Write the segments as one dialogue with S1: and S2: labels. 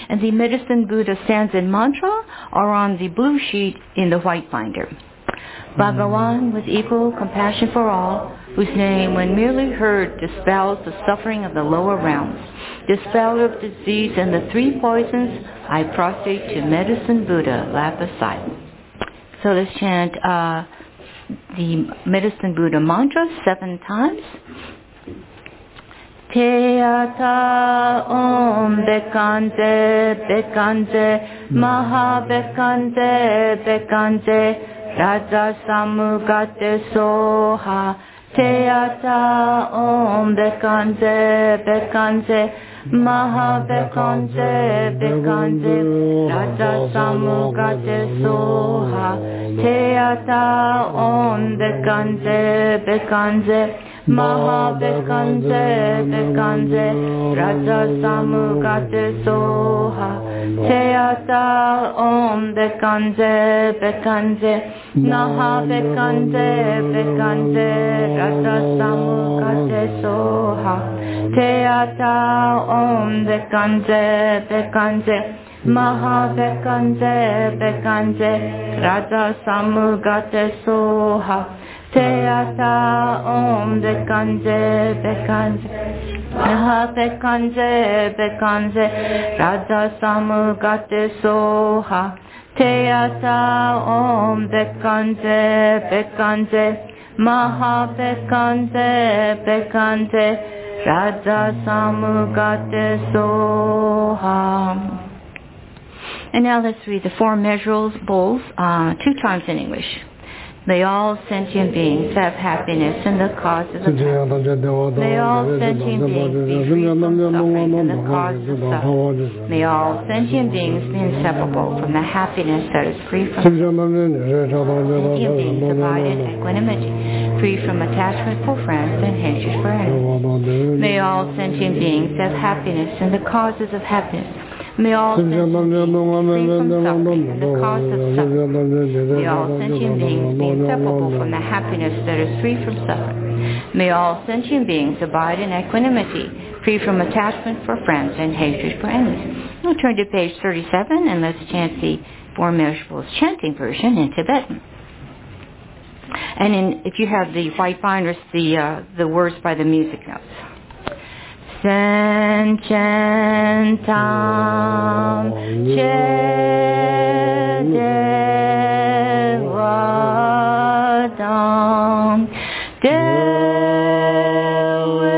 S1: And the medicine Buddha stands and mantra are on the blue sheet in the white binder. Bhagawan, with equal compassion for all, whose name, when merely heard, dispels the suffering of the lower realms, dispeller of disease and the three poisons, I prostrate to medicine Buddha, lap aside. So let's chant the medicine Buddha mantra 7 times. Teata Om Bekante Bekante Maha Bekante Bekante Raja Samugate Soha. Teata Om Bekante Bekante Maha Bekante Bekante Raja Samugate Soha. Teata Om Bekante Bekante Maha Bekante Bekante Raja Samugate Soha. Teata Om Bekante Bekante Maha Bekante Bekante Raja Samugate Soha. Teata Om Bekante Bekante Maha Bekante Bekante Raja Samugate Soha. Teata Om Bekante Bekante Maha Bekante Bekante Raja Samugate Soha. Teata Om Bekante Bekante Maha Bekante Bekante Raja Samugate Soha. And now let's read the 4 measurables 2 times in English. May all sentient beings have happiness in the causes of happiness. May all sentient beings be free from suffering in the causes of suffering. May all sentient beings be inseparable from the happiness that is free from suffering. Sentient beings abide in equanimity, free from attachment for friends and hatred for enemies. May all sentient beings have happiness in the causes of happiness. May all sentient beings be free from suffering and the cause of suffering. May all sentient beings be inseparable from the happiness that is free from suffering. May all sentient beings abide in equanimity, free from attachment for friends and hatred for enemies. We'll turn to page 37 and let's chant the 4 measurables chanting version in Tibetan. And if you have the white binders, the words by the music notes. Sen chen tam che de wa dam de we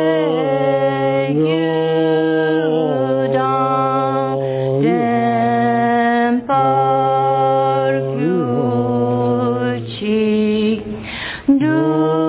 S1: yu dam dem par gyu chi du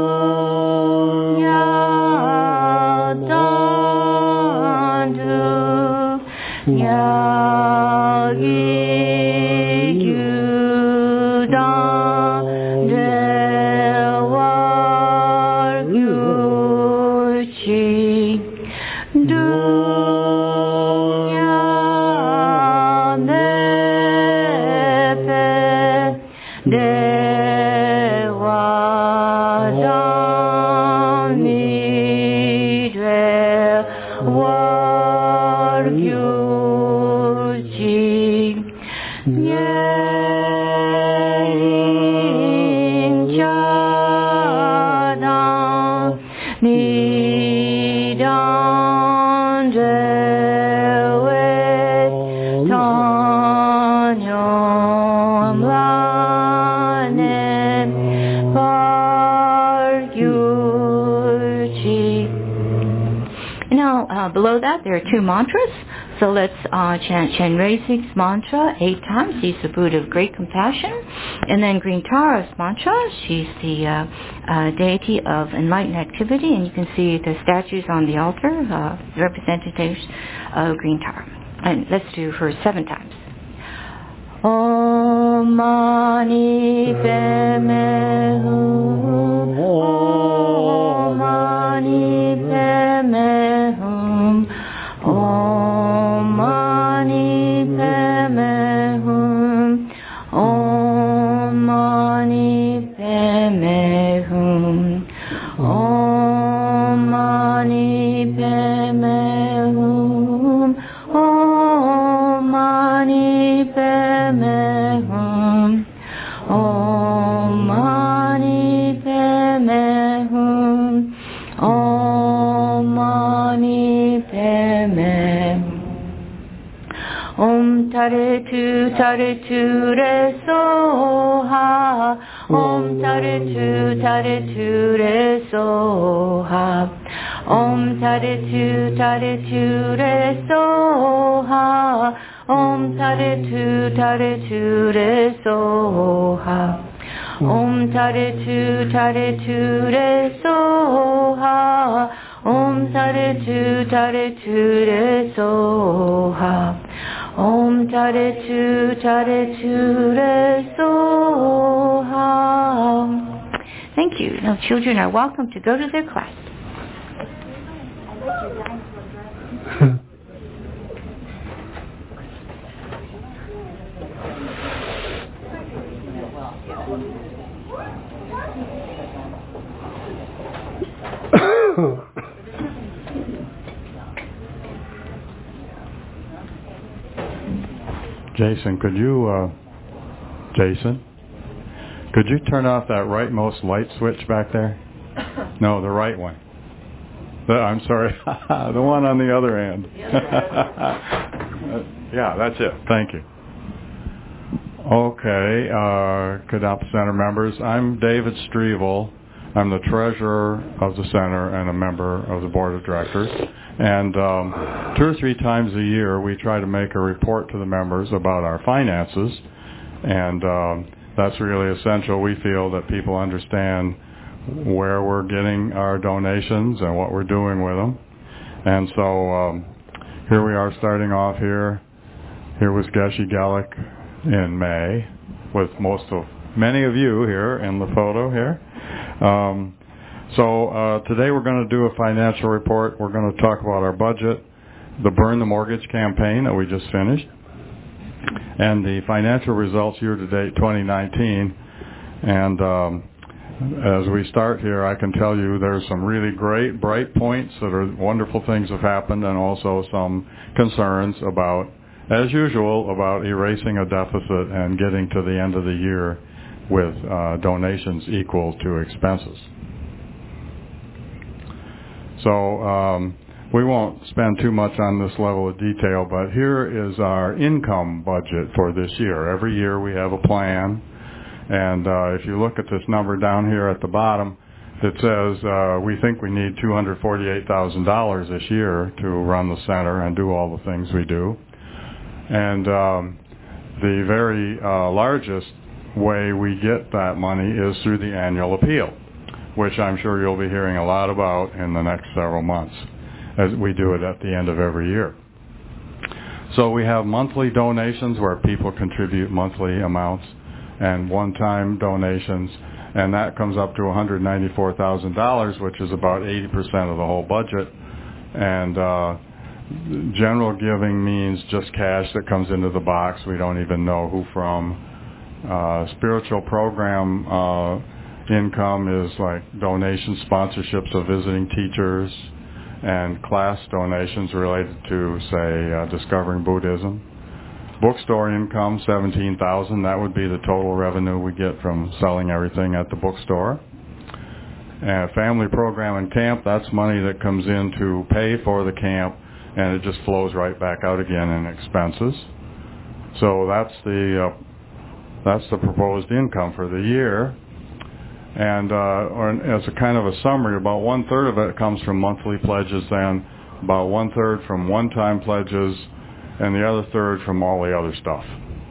S1: Below that, there are 2 mantras. So let's chant Chenrezig's mantra 8 times. He's the Buddha of great compassion. And then Green Tara's mantra. She's the deity of enlightened activity. And you can see the statues on the altar, representatives of Green Tara. And let's do her 7 times. Om Mani Padme Hum. Om Mani Padme Hum. Om Mani Padme Hum. Om Mani Padme Hum. Om Mani Padme Hum. Om Om Tare Tu Re Soha. Om Tare Tu Re Soha. Om Tare Tu Re Soha. Om Tare Tu Re Soha. Om Tare Tu Re Soha. Om Tare Tu Re Soha. Om Tare Tu Re Soha. Thank you. Now children are welcome to go to their class.
S2: Jason, could you turn off that rightmost light switch back there? No, the right one. I'm sorry, the one on the other end. Yeah, that's it. Thank you. Okay, Cadopa Center members, I'm David Strevel. I'm the treasurer of the center and a member of the board of directors. And 2 or 3 times a year, we try to make a report to the members about our finances. And that's really essential. We feel that people understand where we're getting our donations and what we're doing with them. And so here we are starting off here. Here was Geshe Gelik in May with many of you here in the photo here. So today we're going to do a financial report. We're going to talk about our budget, the Burn the Mortgage campaign that we just finished, and the financial results year-to-date 2019. And as we start here, I can tell you there's some really great, bright points that are wonderful things have happened, and also some concerns about, as usual, about erasing a deficit and getting to the end of the year with donations equal to expenses. So we won't spend too much on this level of detail, but here is our income budget for this year. Every year we have a plan, and if you look at this number down here at the bottom, it says we think we need $248,000 this year to run the center and do all the things we do. And the very largest way we get that money is through the annual appeal, which I'm sure you'll be hearing a lot about in the next several months, as we do it at the end of every year. So we have monthly donations where people contribute monthly amounts, and one-time donations, and that comes up to $194,000, which is about 80% of the whole budget. And general giving means just cash that comes into the box. We don't even know who from. Spiritual program income is like donations, sponsorships of visiting teachers, and class donations related to, say, discovering Buddhism. Bookstore income, $17,000. That would be the total revenue we get from selling everything at the bookstore. And family program and camp, that's money that comes in to pay for the camp, and it just flows right back out again in expenses. So that's the proposed income for the year. And as a kind of a summary, about 1/3 of it comes from monthly pledges, then about 1/3 from one-time pledges, and the other 1/3 from all the other stuff.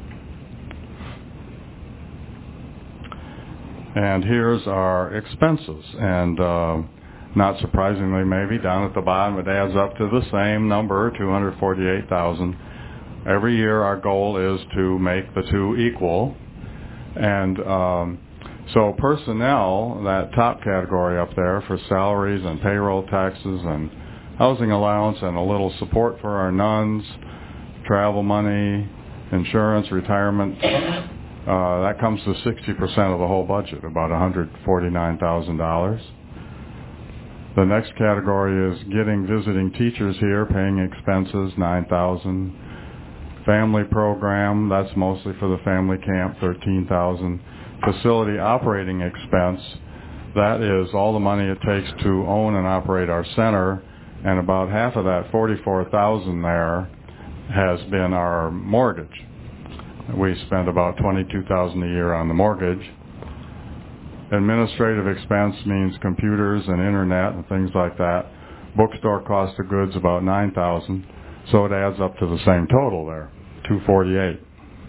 S2: And here's our expenses. And not surprisingly, maybe, down at the bottom, it adds up to the same number, $248,000. Every year our goal is to make the two equal. And so personnel, that top category up there for salaries and payroll taxes and housing allowance and a little support for our nuns, travel money, insurance, retirement, that comes to 60% of the whole budget, about $149,000. The next category is getting visiting teachers here, paying expenses, $9,000. Family program, that's mostly for the family camp, $13,000. Facility operating expense, that is all the money it takes to own and operate our center, and about half of that, $44,000 there, has been our mortgage. We spend about $22,000 a year on the mortgage. Administrative expense means computers and internet and things like that. Bookstore cost of goods about $9,000, so it adds up to the same total there, $248.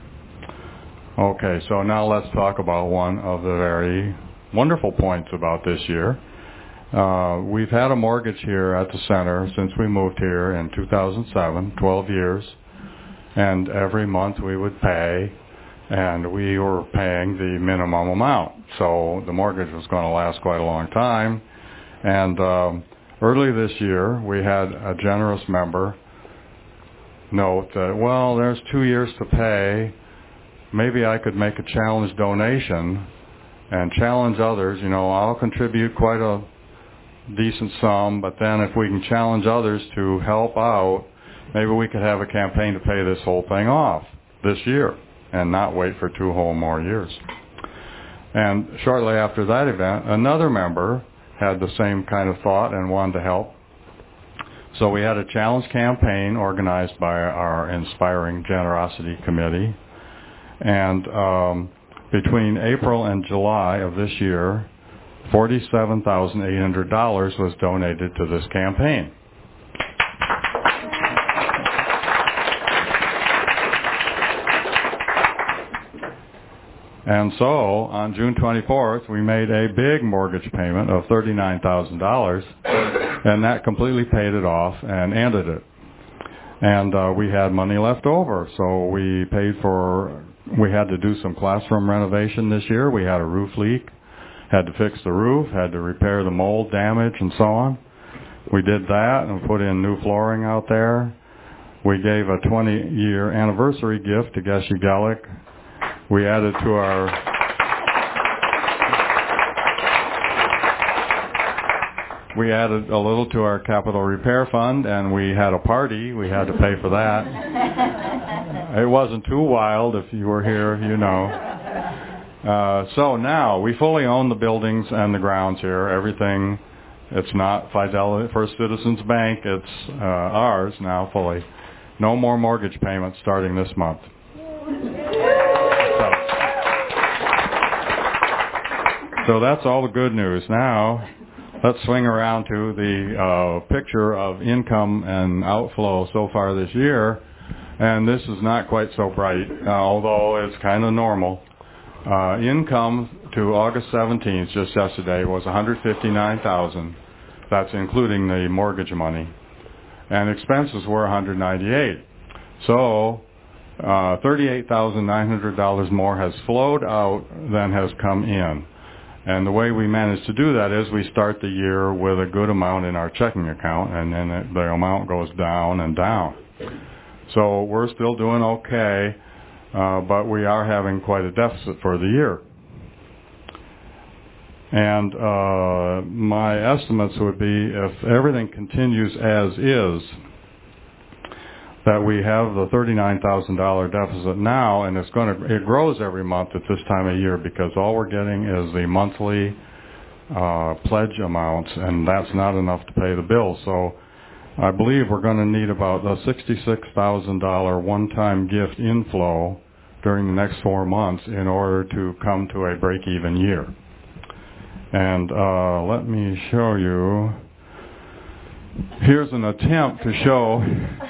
S2: Okay, so now let's talk about one of the very wonderful points about this year. We've had a mortgage here at the center since we moved here in 2007, 12 years, and every month we would pay, and we were paying the minimum amount. So the mortgage was going to last quite a long time. And early this year, we had a generous member note that, well, there's 2 years to pay. Maybe I could make a challenge donation and challenge others. You know, I'll contribute quite a decent sum, but then if we can challenge others to help out, maybe we could have a campaign to pay this whole thing off this year and not wait for 2 whole more years. And shortly after that event, another member had the same kind of thought and wanted to help. So we had a challenge campaign organized by our Inspiring Generosity Committee. And between April and July of this year, $47,800 was donated to this campaign. And so, on June 24th, we made a big mortgage payment of $39,000, and that completely paid it off and ended it. And we had money left over, so we had to do some classroom renovation this year. We had a roof leak, had to fix the roof, had to repair the mold damage, and so on. We did that and put in new flooring out there. We gave a 20-year anniversary gift to Geshe Gellick. We added to our a little to our capital repair fund, and we had a party. We had to pay for that. It wasn't too wild. If you were here, you know. So now we fully own the buildings and the grounds here. Everything. It's not Fidelity First Citizens Bank. It's ours now fully. No more mortgage payments starting this month. So that's all the good news. Now, let's swing around to the picture of income and outflow so far this year. And this is not quite so bright, although it's kind of normal. Income to August 17th, just yesterday, was $159,000. That's including the mortgage money. And expenses were $198,000. So $38,900 more has flowed out than has come in. And the way we manage to do that is we start the year with a good amount in our checking account, and then the amount goes down and down. So we're still doing okay, but we are having quite a deficit for the year. And my estimates would be, if everything continues as is, that we have the $39,000 deficit now, and it grows every month at this time of year, because all we're getting is the monthly pledge amounts, and that's not enough to pay the bills. So I believe we're going to need about a $66,000 one-time gift inflow during the next 4 months in order to come to a break-even year. And let me show you. Here's an attempt to show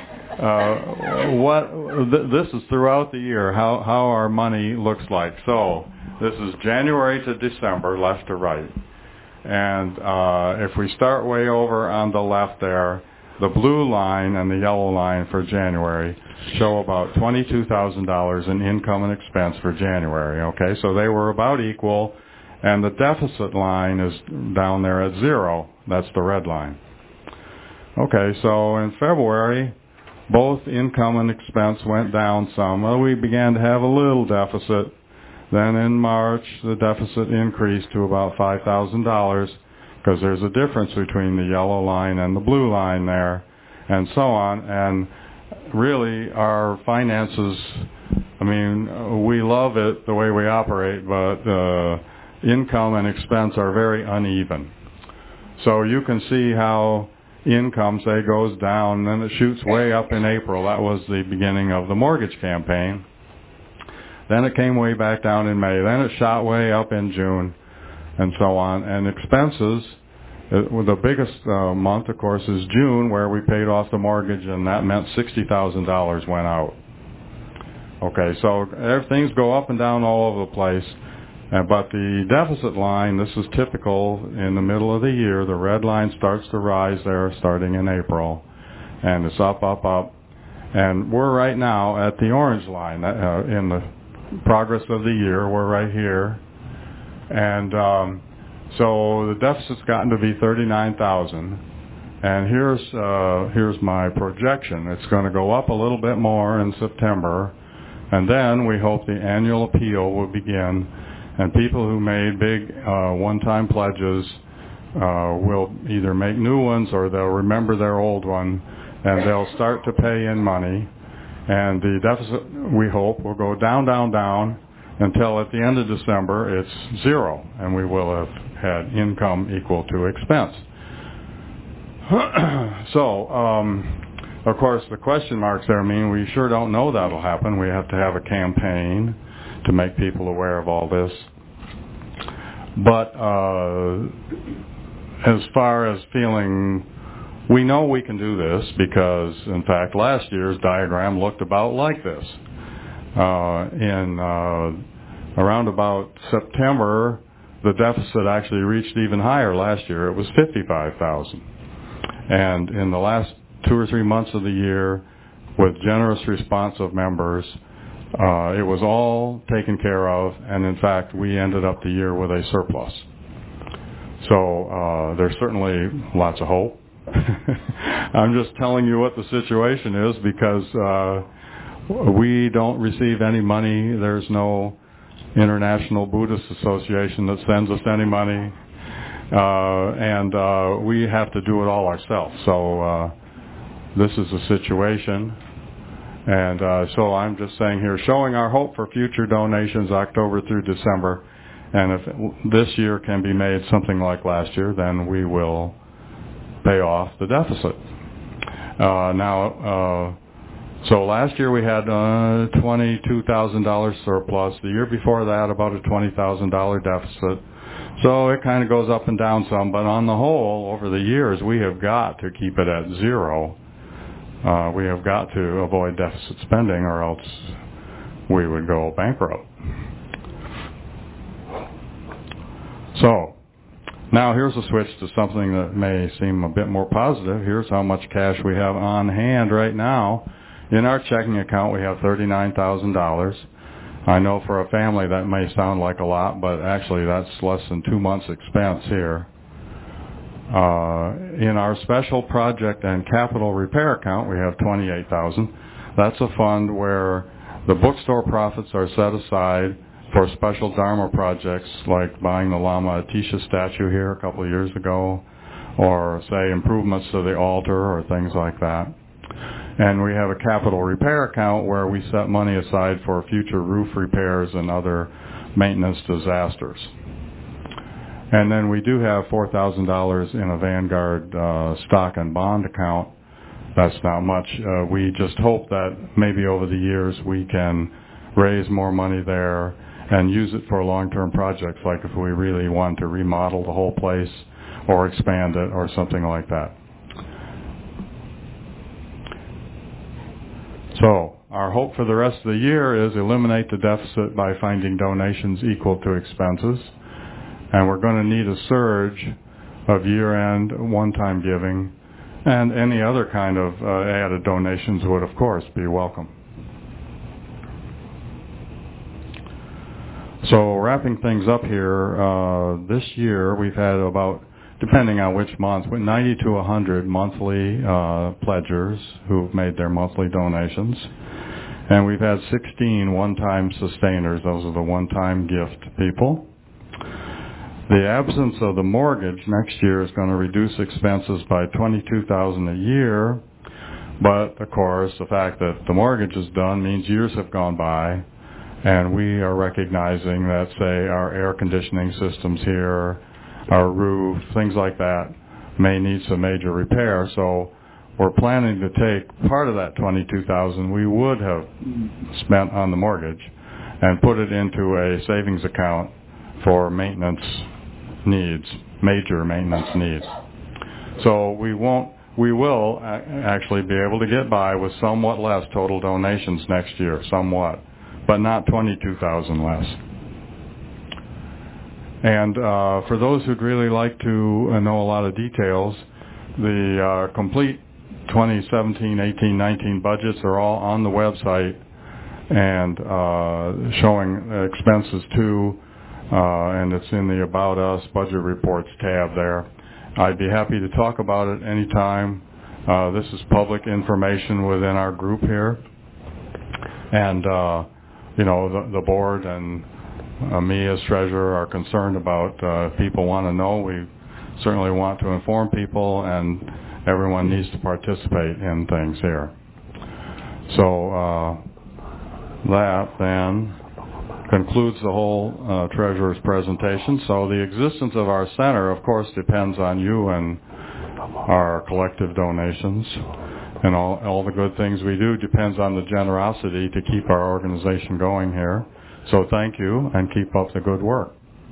S2: this is throughout the year, how our money looks like. So this is January to December, left to right. And if we start way over on the left there, the blue line and the yellow line for January show about $22,000 in income and expense for January. Okay, so they were about equal, and the deficit line is down there at 0. That's the red line. Okay, so in February, both income and expense went down some. Well, we began to have a little deficit. Then in March, the deficit increased to about $5,000, because there's a difference between the yellow line and the blue line there, and so on. And really, our finances, I mean, we love it the way we operate, but income and expense are very uneven. So you can see how income, say, goes down, then it shoots way up in April. That was the beginning of the mortgage campaign. Then it came way back down in May. Then it shot way up in June, and so on. And expenses, the biggest month, of course, is June, where we paid off the mortgage, and that meant $60,000 went out. Okay, so things go up and down all over the place. But the deficit line, this is typical in the middle of the year. The red line starts to rise there starting in April, and it's up, up, up. And we're right now at the orange line in the progress of the year. We're right here. And so the deficit's gotten to be $39,000. And here's my projection. It's going to go up a little bit more in September, and then we hope the annual appeal will begin. And people who made big one-time pledges will either make new ones or they'll remember their old one, and they'll start to pay in money. And the deficit, we hope, will go down, down, down until at the end of December it's zero, and we will have had income equal to expense. So, of course, the question marks there mean we sure don't know that'll happen. We have to have a campaign to make people aware of all this. But as far as feeling, we know we can do this because, in fact, last year's diagram looked about like this. Around about September, the deficit actually reached even higher last year. It was $55,000. And in the last 2 or 3 months of the year, with generous response of members, it was all taken care of, and in fact, we ended up the year with a surplus. So there's certainly lots of hope. I'm just telling you what the situation is because we don't receive any money. There's no International Buddhist Association that sends us any money, and we have to do it all ourselves. So this is the situation. And so I'm just saying here, showing our hope for future donations October through December. And if this year can be made something like last year, then we will pay off the deficit. So last year we had $22,000 surplus. The year before that, about a $20,000 deficit. So it kind of goes up and down some. But on the whole, over the years, we have got to keep it at zero. We have got to avoid deficit spending or else we would go bankrupt. So, now here's a switch to something that may seem a bit more positive. Here's how much cash we have on hand right now. In our checking account we have $39,000. I know for a family that may sound like a lot, but actually that's less than 2 months' expense here. In our special project and capital repair account, we have $28,000. That's a fund where the bookstore profits are set aside for special Dharma projects like buying the Lama Atisha statue here a couple of years ago, or, say, improvements to the altar or things like that. And we have a capital repair account where we set money aside for future roof repairs and other maintenance disasters. And then we do have $4,000 in a Vanguard stock and bond account. That's not much. We just hope that maybe over the years we can raise more money there and use it for long-term projects, like if we really want to remodel the whole place or expand it or something like that. So our hope for the rest of the year is eliminate the deficit by finding donations equal to expenses. And we're going to need a surge of year-end one-time giving, and any other kind of added donations would, of course, be welcome. So wrapping things up here, this year we've had about, depending on which month, 90 to 100 monthly pledgers who've made their monthly donations. And we've had 16 one-time sustainers. Those are the one-time gift people. The absence of the mortgage next year is going to reduce expenses by $22,000 a year. But, of course, the fact that the mortgage is done means years have gone by, and we are recognizing that, say, our air conditioning systems here, our roof, things like that, may need some major repair. So we're planning to take part of that $22,000 we would have spent on the mortgage and put it into a savings account for maintenance needs, major maintenance needs. So we will actually be able to get by with somewhat less total donations next year, somewhat, but not $22,000 less. And for those who'd really like to know a lot of details, the complete 2017, 18, 19 budgets are all on the website and showing expenses too, and it's in the About Us Budget Reports tab there. I'd be happy to talk about it anytime. This is public information within our group here. And, the board and me as treasurer are concerned about if people want to know. We certainly want to inform people, and everyone needs to participate in things here. So that then concludes the whole treasurer's presentation. So the existence of our center, of course, depends on you and our collective donations. And all the good things we do depends on the generosity to keep our organization going here. So thank you, and keep up the good work.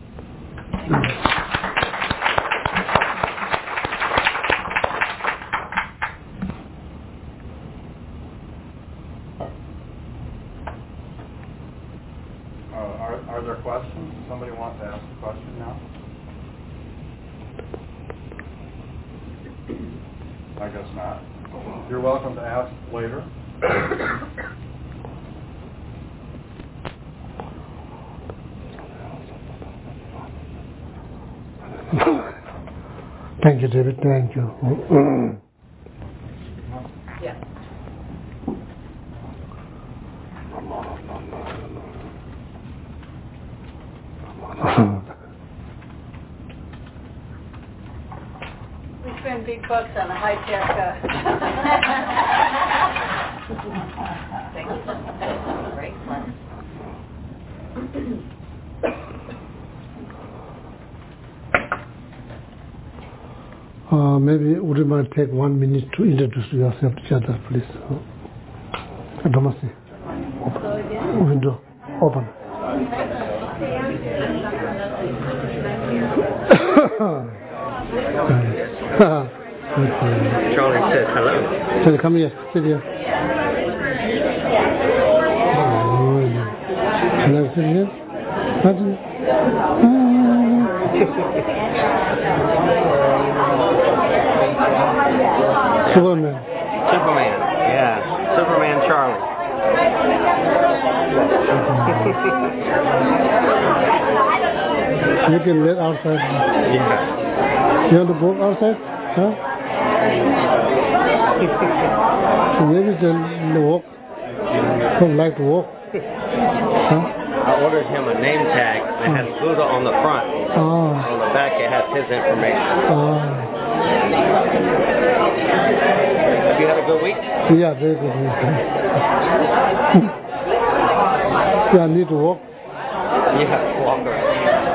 S2: Are there questions? Somebody wants to ask a question now? I guess not. You're welcome to ask later.
S3: Thank you, David. Thank you.
S4: Yeah. We spend big bucks on a high-tech. Thank you. Great fun.
S3: Maybe would you mind take 1 minute to introduce yourself to each other, please? Namaste. Window open.
S5: Charlie said hello.
S3: Charlie, come here. Sit here. Can I sit here? Superman.
S5: Yeah. Superman Charlie.
S3: You can let outside.
S5: Yeah.
S3: You want to go outside? Huh? Maybe they walk. Don't like to walk. Huh?
S5: I ordered him a name tag that has Buddha on the front. On the back it has his information. Have you had a good week?
S3: Yeah, very good week. Yeah, I need to walk.
S5: Yeah, walk around.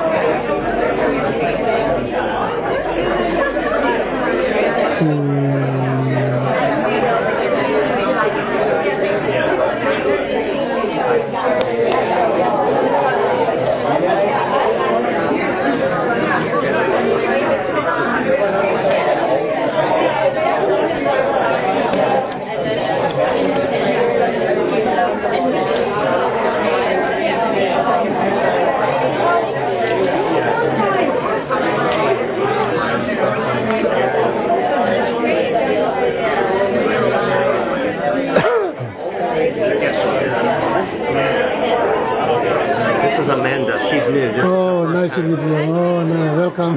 S5: Amanda, she's new.
S3: Oh, nice to meet you. Oh, no, welcome.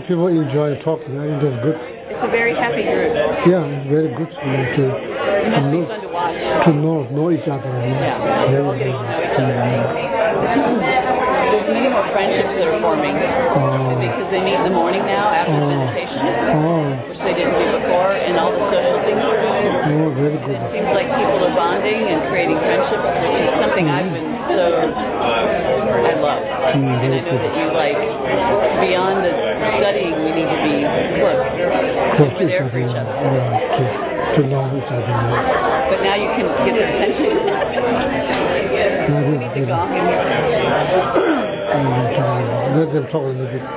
S3: people enjoy talking. I think that's good.
S4: It's a very happy group.
S3: Yeah, it's very good
S4: It must be fun to watch.
S3: to know each other.
S4: Yeah, we're all getting to know each other. There's many more friendships that are forming because they meet in the morning now after the meditation, which they didn't do before, and all the social things we're doing.
S3: Oh, very good.
S4: It seems like people are bonding and creating friendships, which is something I've been I love. And I know that you like, beyond the studying, we need to be close. We're there for each other.
S3: To know each other.
S4: But now you can get their attention. We need to gong in here.
S3: Let them talk a little bit.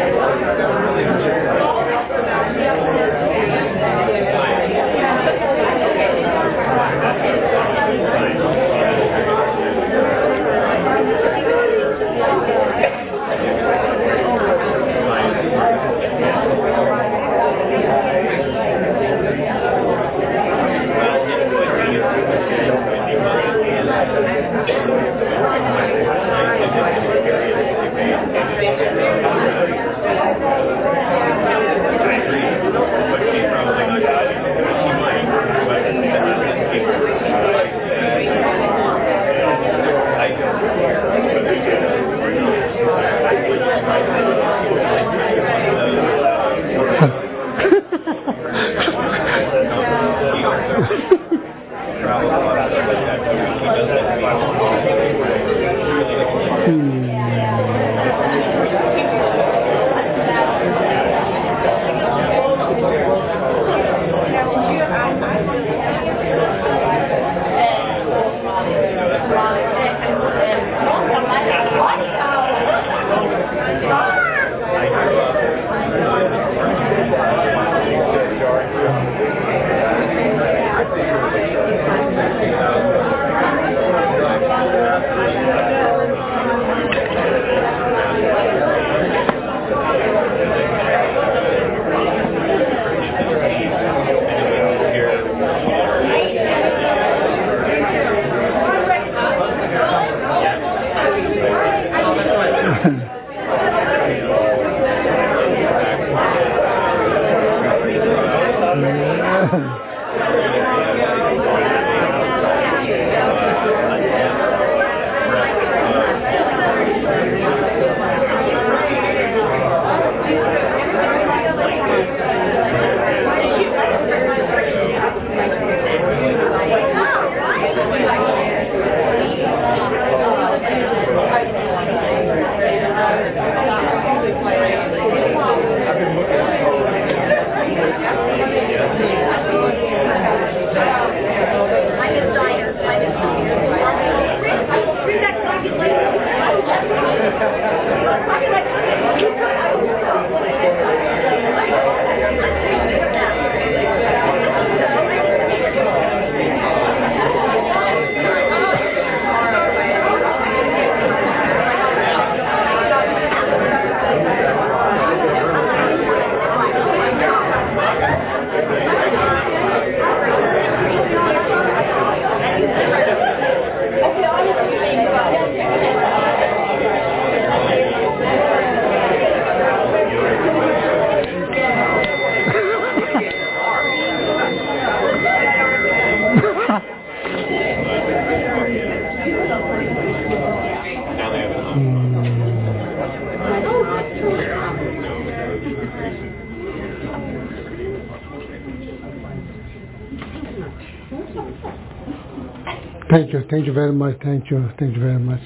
S3: Thank you very much. Thank you very much.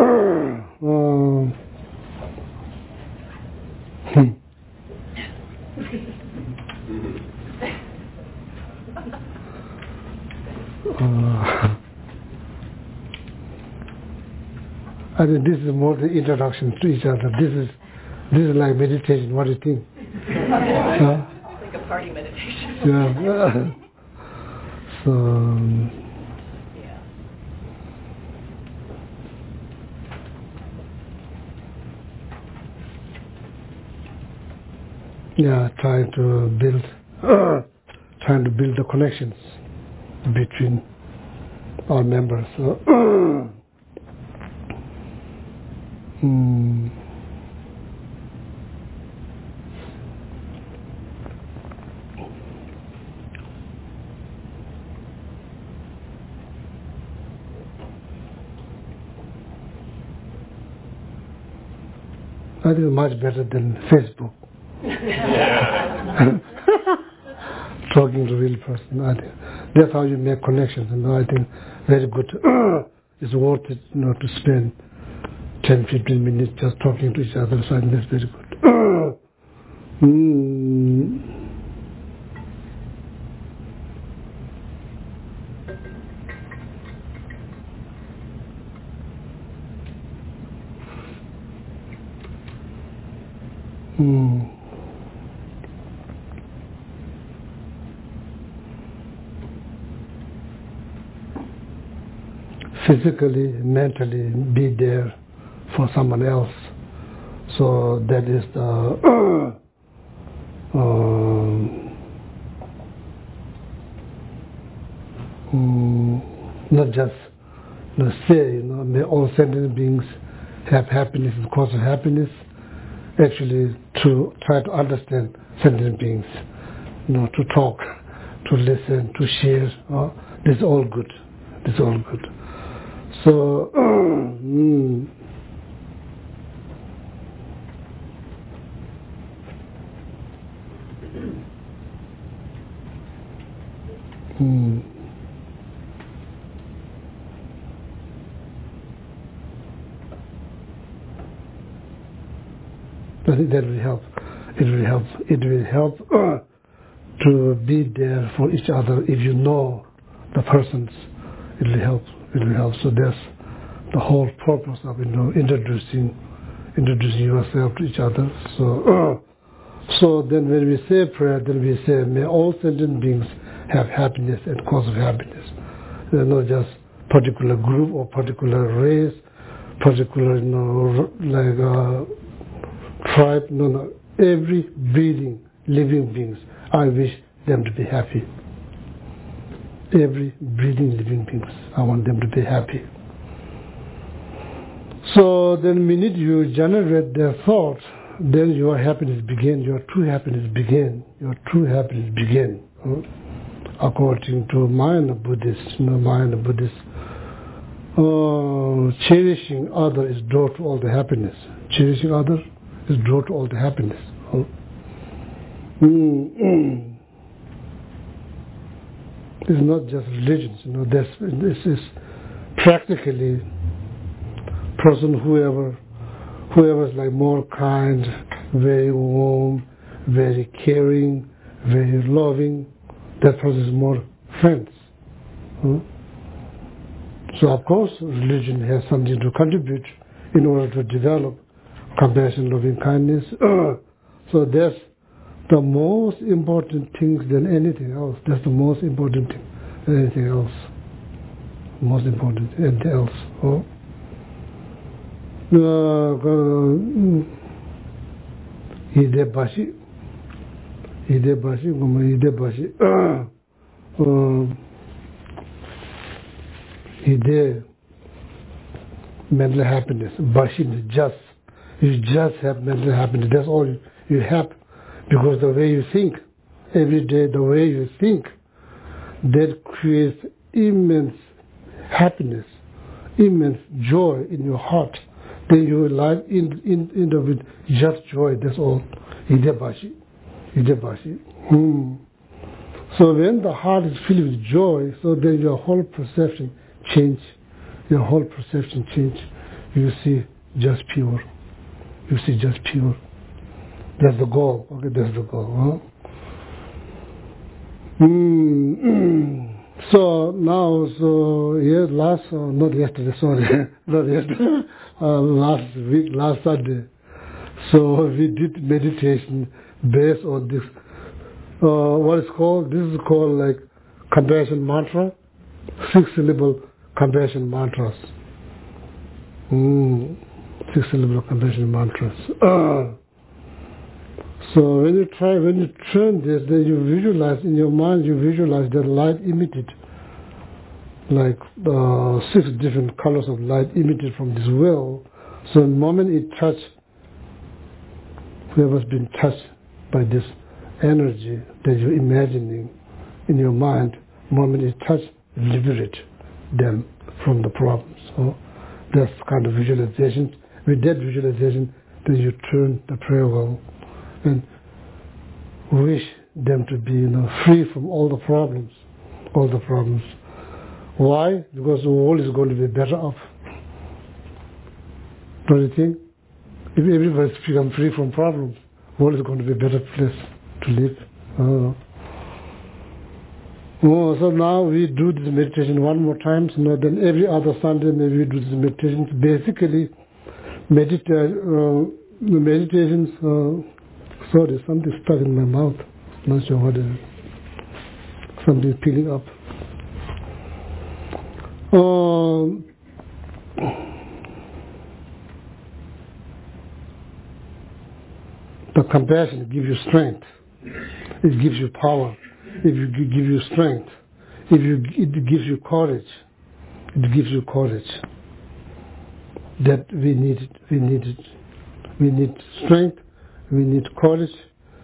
S3: I think this is more the introduction to each other. This is like meditation. What do you think?
S4: It's like a party meditation.
S3: Yeah. So. Yeah, trying to build the connections between our members. I think much better than Facebook. Talking to a real person. I think that's how you make connections. I think very good. It's worth it, to spend 10, 15 minutes just talking to each other. So I think that's very good. Physically, mentally be there for someone else. So that is the not just say, may all sentient beings have happiness and cause of happiness. Actually, to try to understand sentient beings, to talk, to listen, to share. This is all good. This is all good. So, I think that will help. It will help. It will help to be there for each other. If you know the persons, it will help. It will help. So that's the whole purpose of introducing yourself to each other. So then when we say prayer, then we say, may all sentient beings have happiness and cause of happiness. Not just particular group or particular race, particular tribe. No. Every breathing, living beings, I wish them to be happy. Every breathing living beings, I want them to be happy. So then the minute you generate their thoughts, then your happiness begins, your true happiness begins. Your true happiness begins. According to Mahayana Buddhists, cherishing other is door to all the happiness. Cherishing other is door to all the happiness. It's not just religions, this is practically person whoever is like more kind, very warm, very caring, very loving, that person is more friends. So of course religion has something to contribute in order to develop compassion, loving kindness. So that's the most important thing than anything else. That's the most important thing than anything else. Most important than anything else. Hidebashi, Hide, mental happiness. Bashi is just. You just have mental happiness. That's all you have. Because the way you think, every day the way you think, that creates immense happiness, immense joy in your heart. Then you live in with just joy, that's all. Hidebashi. So when the heart is filled with joy, so then your whole perception change. You see just pure. That's the goal. Okay, that's the goal. So now, not yesterday, sorry, not yesterday, last week, last Sunday. So we did meditation based on this. This is called like compassion mantra, 6-syllable compassion mantras. 6-syllable compassion mantras. So when you turn this, then you visualize in your mind, the light emitted, like 6 different colors of light emitted from this well. So the moment it touches, whoever's been touched by this energy that you're imagining in your mind, the moment it touches, liberate them from the problems. So that's kind of visualization. With that visualization, then you turn the prayer well and wish them to be free from all the problems. Why? Because the world is going to be better off. Don't you think? If everybody becomes free from problems, the world is going to be a better place to live. So now we do this meditation one more time. So then every other Sunday maybe we do this meditation. Basically, meditations. Sorry, something stuck in my mouth. Not sure what it is. Something peeling up. The compassion gives you strength. It gives you power. It gives you strength. It gives you courage. It gives you courage. That we need it. We need it. We need strength. We need courage.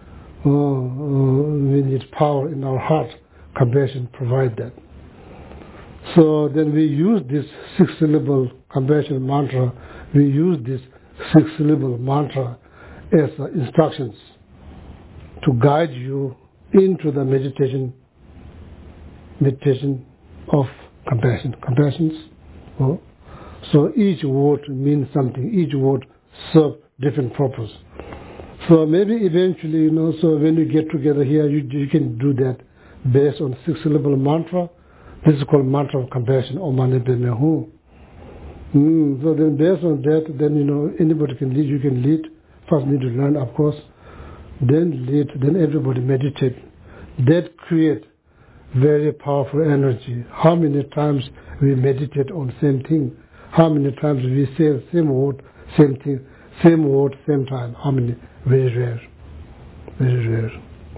S3: We need power in our heart. Compassion provides that. So then we use this 6-syllable compassion mantra. We use this 6-syllable mantra as instructions to guide you into the meditation of compassion. So each word means something. Each word serves different purpose. So maybe eventually, so when you get together here, you can do that based on 6-syllable mantra. This is called mantra of compassion, Om Mani Padme Hum. So then based on that, then anybody can lead. You can lead. First need to learn, of course. Then lead. Then everybody meditate. That creates very powerful energy. How many times we meditate on same thing? How many times we say the same word, same thing, same word, same time? How many? Very rare. Very rare.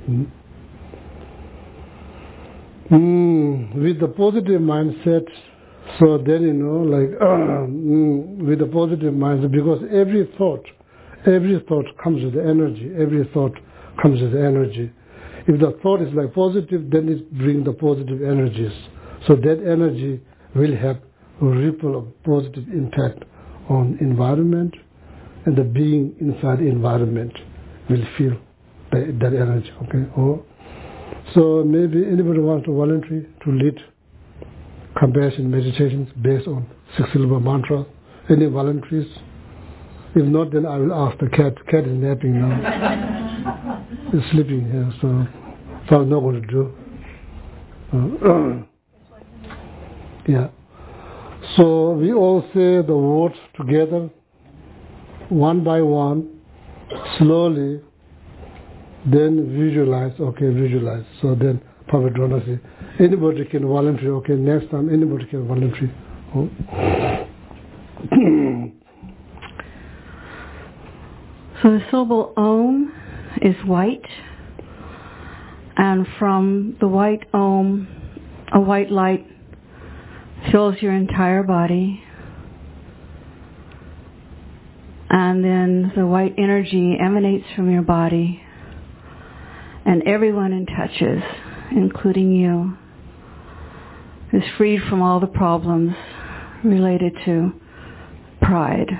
S3: With the positive mindset, so then with the positive mindset, because every thought comes with energy. Every thought comes with energy. If the thought is positive, then it brings the positive energies. So that energy will have a ripple of positive impact on environment, and the being inside the environment will feel that energy. Okay. So maybe anybody wants to volunteer to lead compassion meditations based on 6-syllable mantra. Any volunteers? If not, then I will ask the cat. The cat is napping now. He's sleeping here, so I'm not going to do. Yeah. So we all say the words together, one by one, slowly. Then visualize. So then Prophet Rona says, anybody can volunteer. Okay, next time anybody can volunteer.
S1: So the syllable Om is white, and from the white Om, a white light fills your entire body, and then the white energy emanates from your body, and everyone it touches, including you, is freed from all the problems related to pride.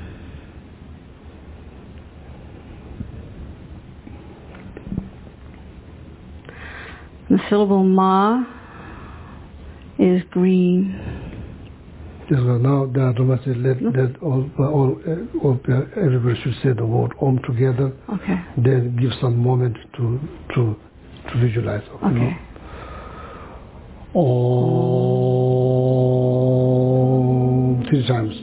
S1: The syllable Ma is green.
S3: Now everybody should say the word Om together.
S1: Okay.
S3: Then give some moment to visualize.
S1: Okay.
S3: Om 3 times.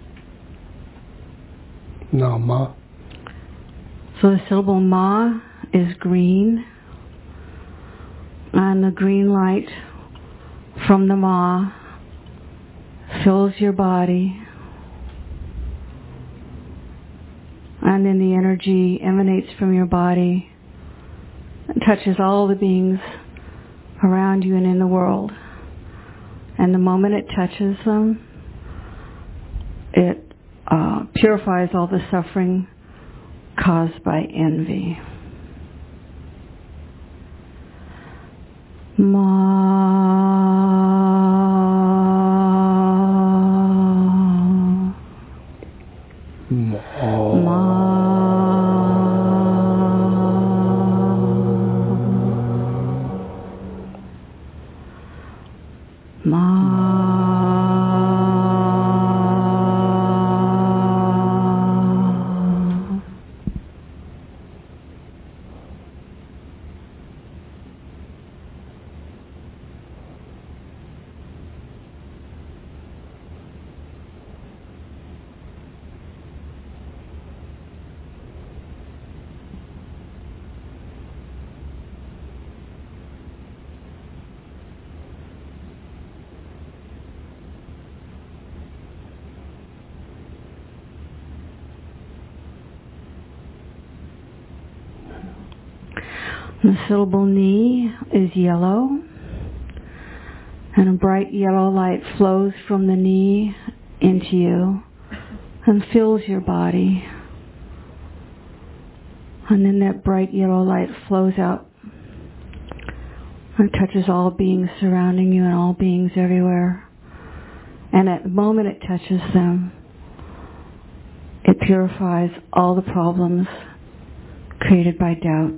S3: Now Ma.
S1: So the syllable Ma
S6: is green, and the green light from the Ma fills your body, and then the energy emanates from your body and touches all the beings around you and in the world. And the moment it touches them, it purifies all the suffering caused by envy. The syllable Ni is yellow, and a bright yellow light flows from the Ni into you and fills your body. And then that bright yellow light flows out and touches all beings surrounding you and all beings everywhere. And at the moment it touches them, it purifies all the problems created by doubt.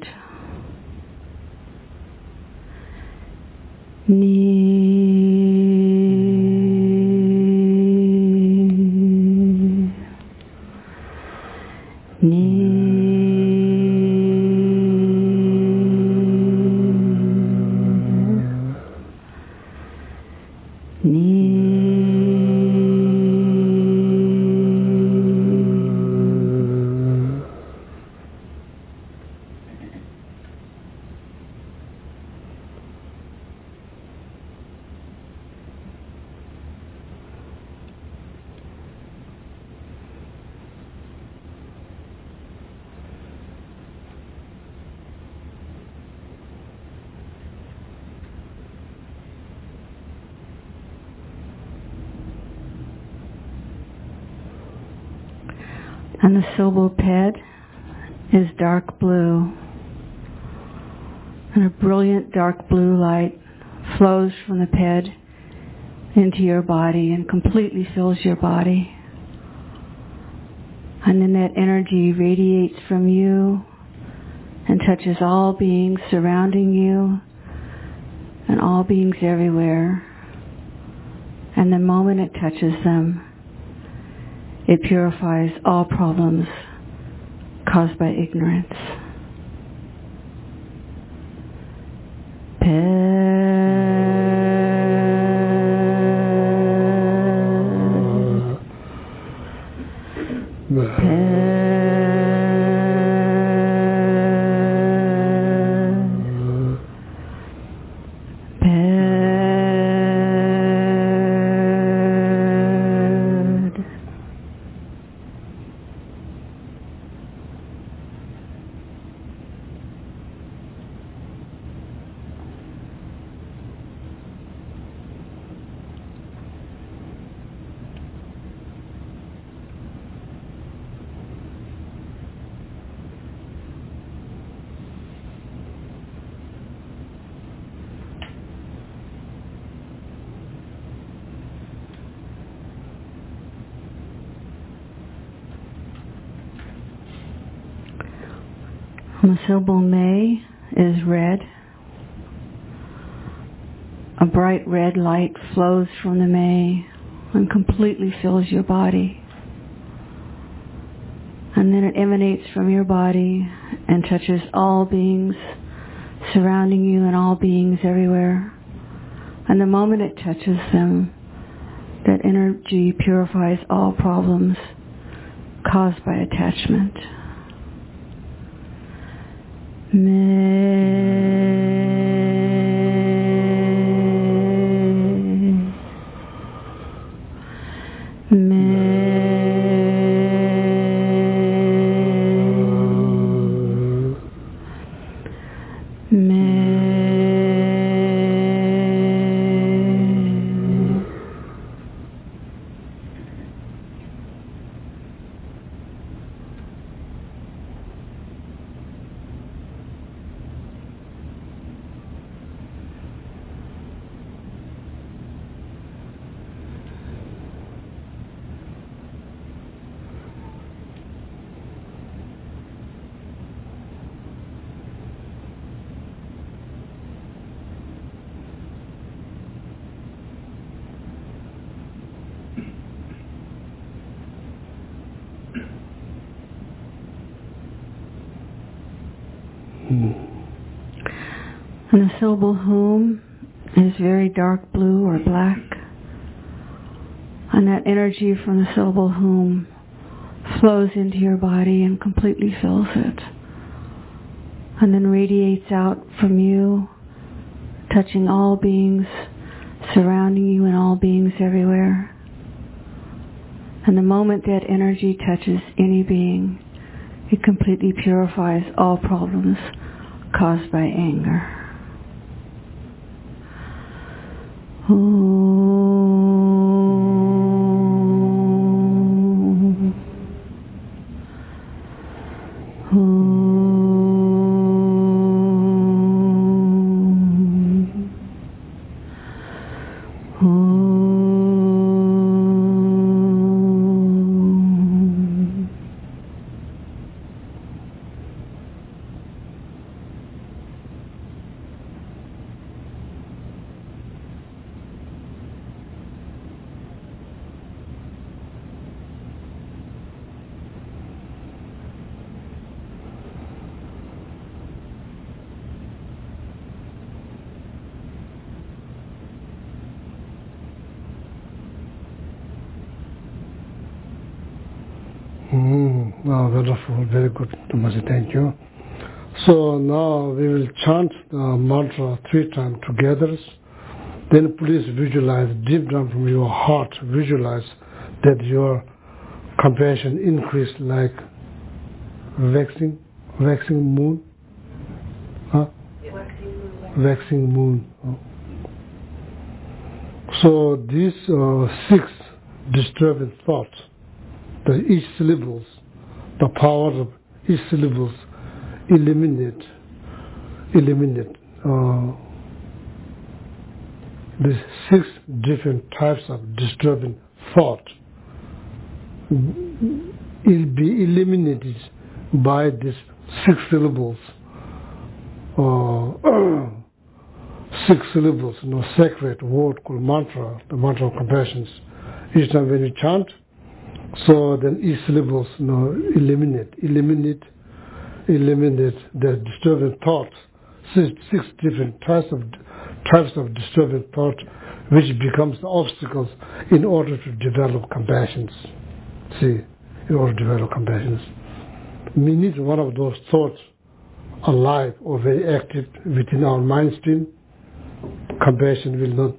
S6: And the syllable Ped is dark blue. And a brilliant dark blue light flows from the Ped into your body and completely fills your body. And then that energy radiates from you and touches all beings surrounding you and all beings everywhere. And the moment it touches them, it purifies all problems caused by ignorance. The syllable Me is red. A bright red light flows from the Me and completely fills your body. And then it emanates from your body and touches all beings surrounding you and all beings everywhere. And the moment it touches them, that energy purifies all problems caused by attachment. And the syllable whom is very dark blue or black. And that energy from the syllable whom flows into your body and completely fills it. And then radiates out from you, touching all beings surrounding you and all beings everywhere. And the moment that energy touches any being, it completely purifies all problems caused by anger.
S3: Wonderful, very good, Namaste, thank you. So now we will chant the mantra 3 times together. Then please visualize deep down from your heart, visualize that your compassion increase like waxing moon. Huh? Waxing moon. So these 6 disturbing thoughts, each syllables, the power of each syllables eliminate these 6 different types of disturbing thought will be eliminated by these 6 syllables. 6 syllables, sacred word called mantra, the mantra of compassion. Each time when you chant, so then each syllables eliminate the disturbing thoughts, 6 different types of disturbing thought, which becomes the obstacles in order to develop compassion. See, in order to develop compassion, we need one of those thoughts alive or very active within our mind stream. Compassion will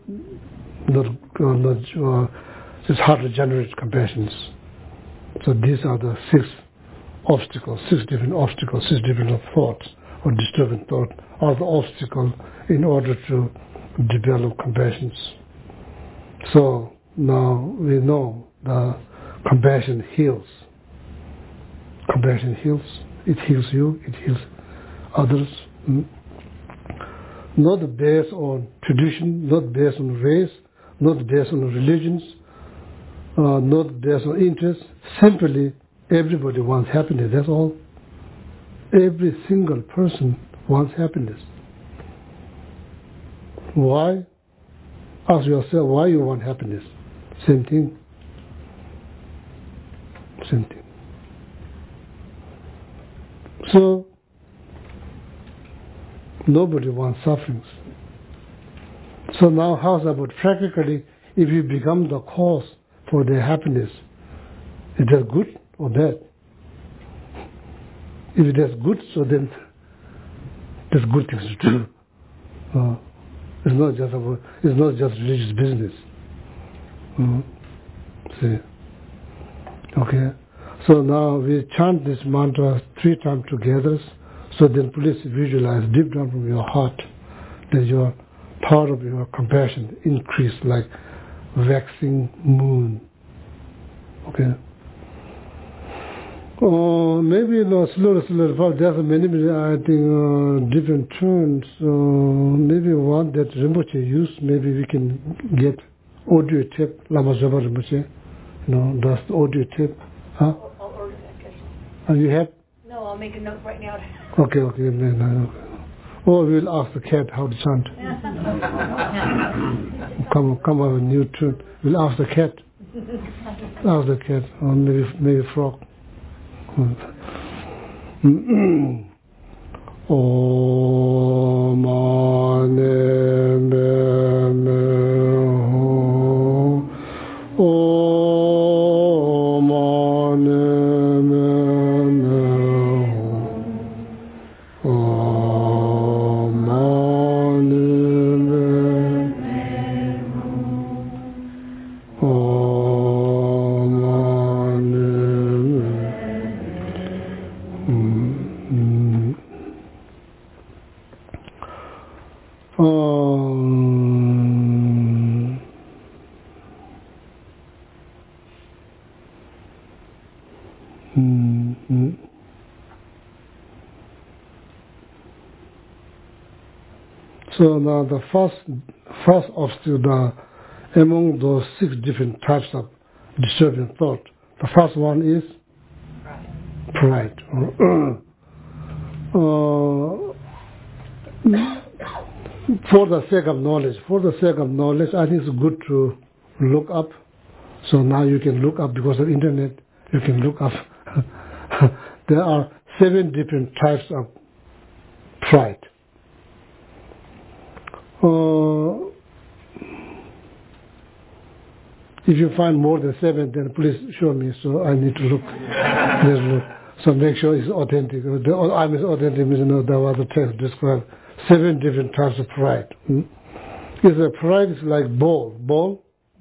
S3: not it's hard to generate compassion. So these are the 6 obstacles, 6 different thoughts or disturbing thought are the obstacle in order to develop compassion. So now we know the compassion heals. Compassion heals. It heals you, it heals others. Not based on tradition, not based on race, not based on religions, not based on interest. Simply, everybody wants happiness, that's all. Every single person wants happiness. Why? Ask yourself why you want happiness. Same thing. Same thing. So, nobody wants sufferings. So now how's about practically, if you become the cause for their happiness, is that good or bad? If it is good, so then There's good things to do. It's not just religious business. See. Okay. So now we chant this mantra 3 times together. So then please visualize deep down from your heart that your power of your compassion increase like waxing moon. Okay. Maybe slower. There's many, I think, different tunes. Maybe one that Rinpoche used, maybe we can get audio tape, Lama Zopa Rinpoche. That's the audio tape. Huh?
S7: I'll order that.
S3: You have?
S7: No, I'll make a note right now.
S3: Okay. Or we'll ask the cat how to chant. Come up with a new tune. We'll ask the cat. Or maybe frog. Oh, my name So now the first obstacle among those 6 different types of disturbing thought, the first one is pride. For the sake of knowledge, I think it's good to look up. So now you can look up because of internet. You can look up. There are 7 different types of pride. If you find more than 7, then please show me. So I need to look. Let's look. So make sure it's authentic. I'm authentic means there was a text described 7 different types of pride. Is a pride is like ball.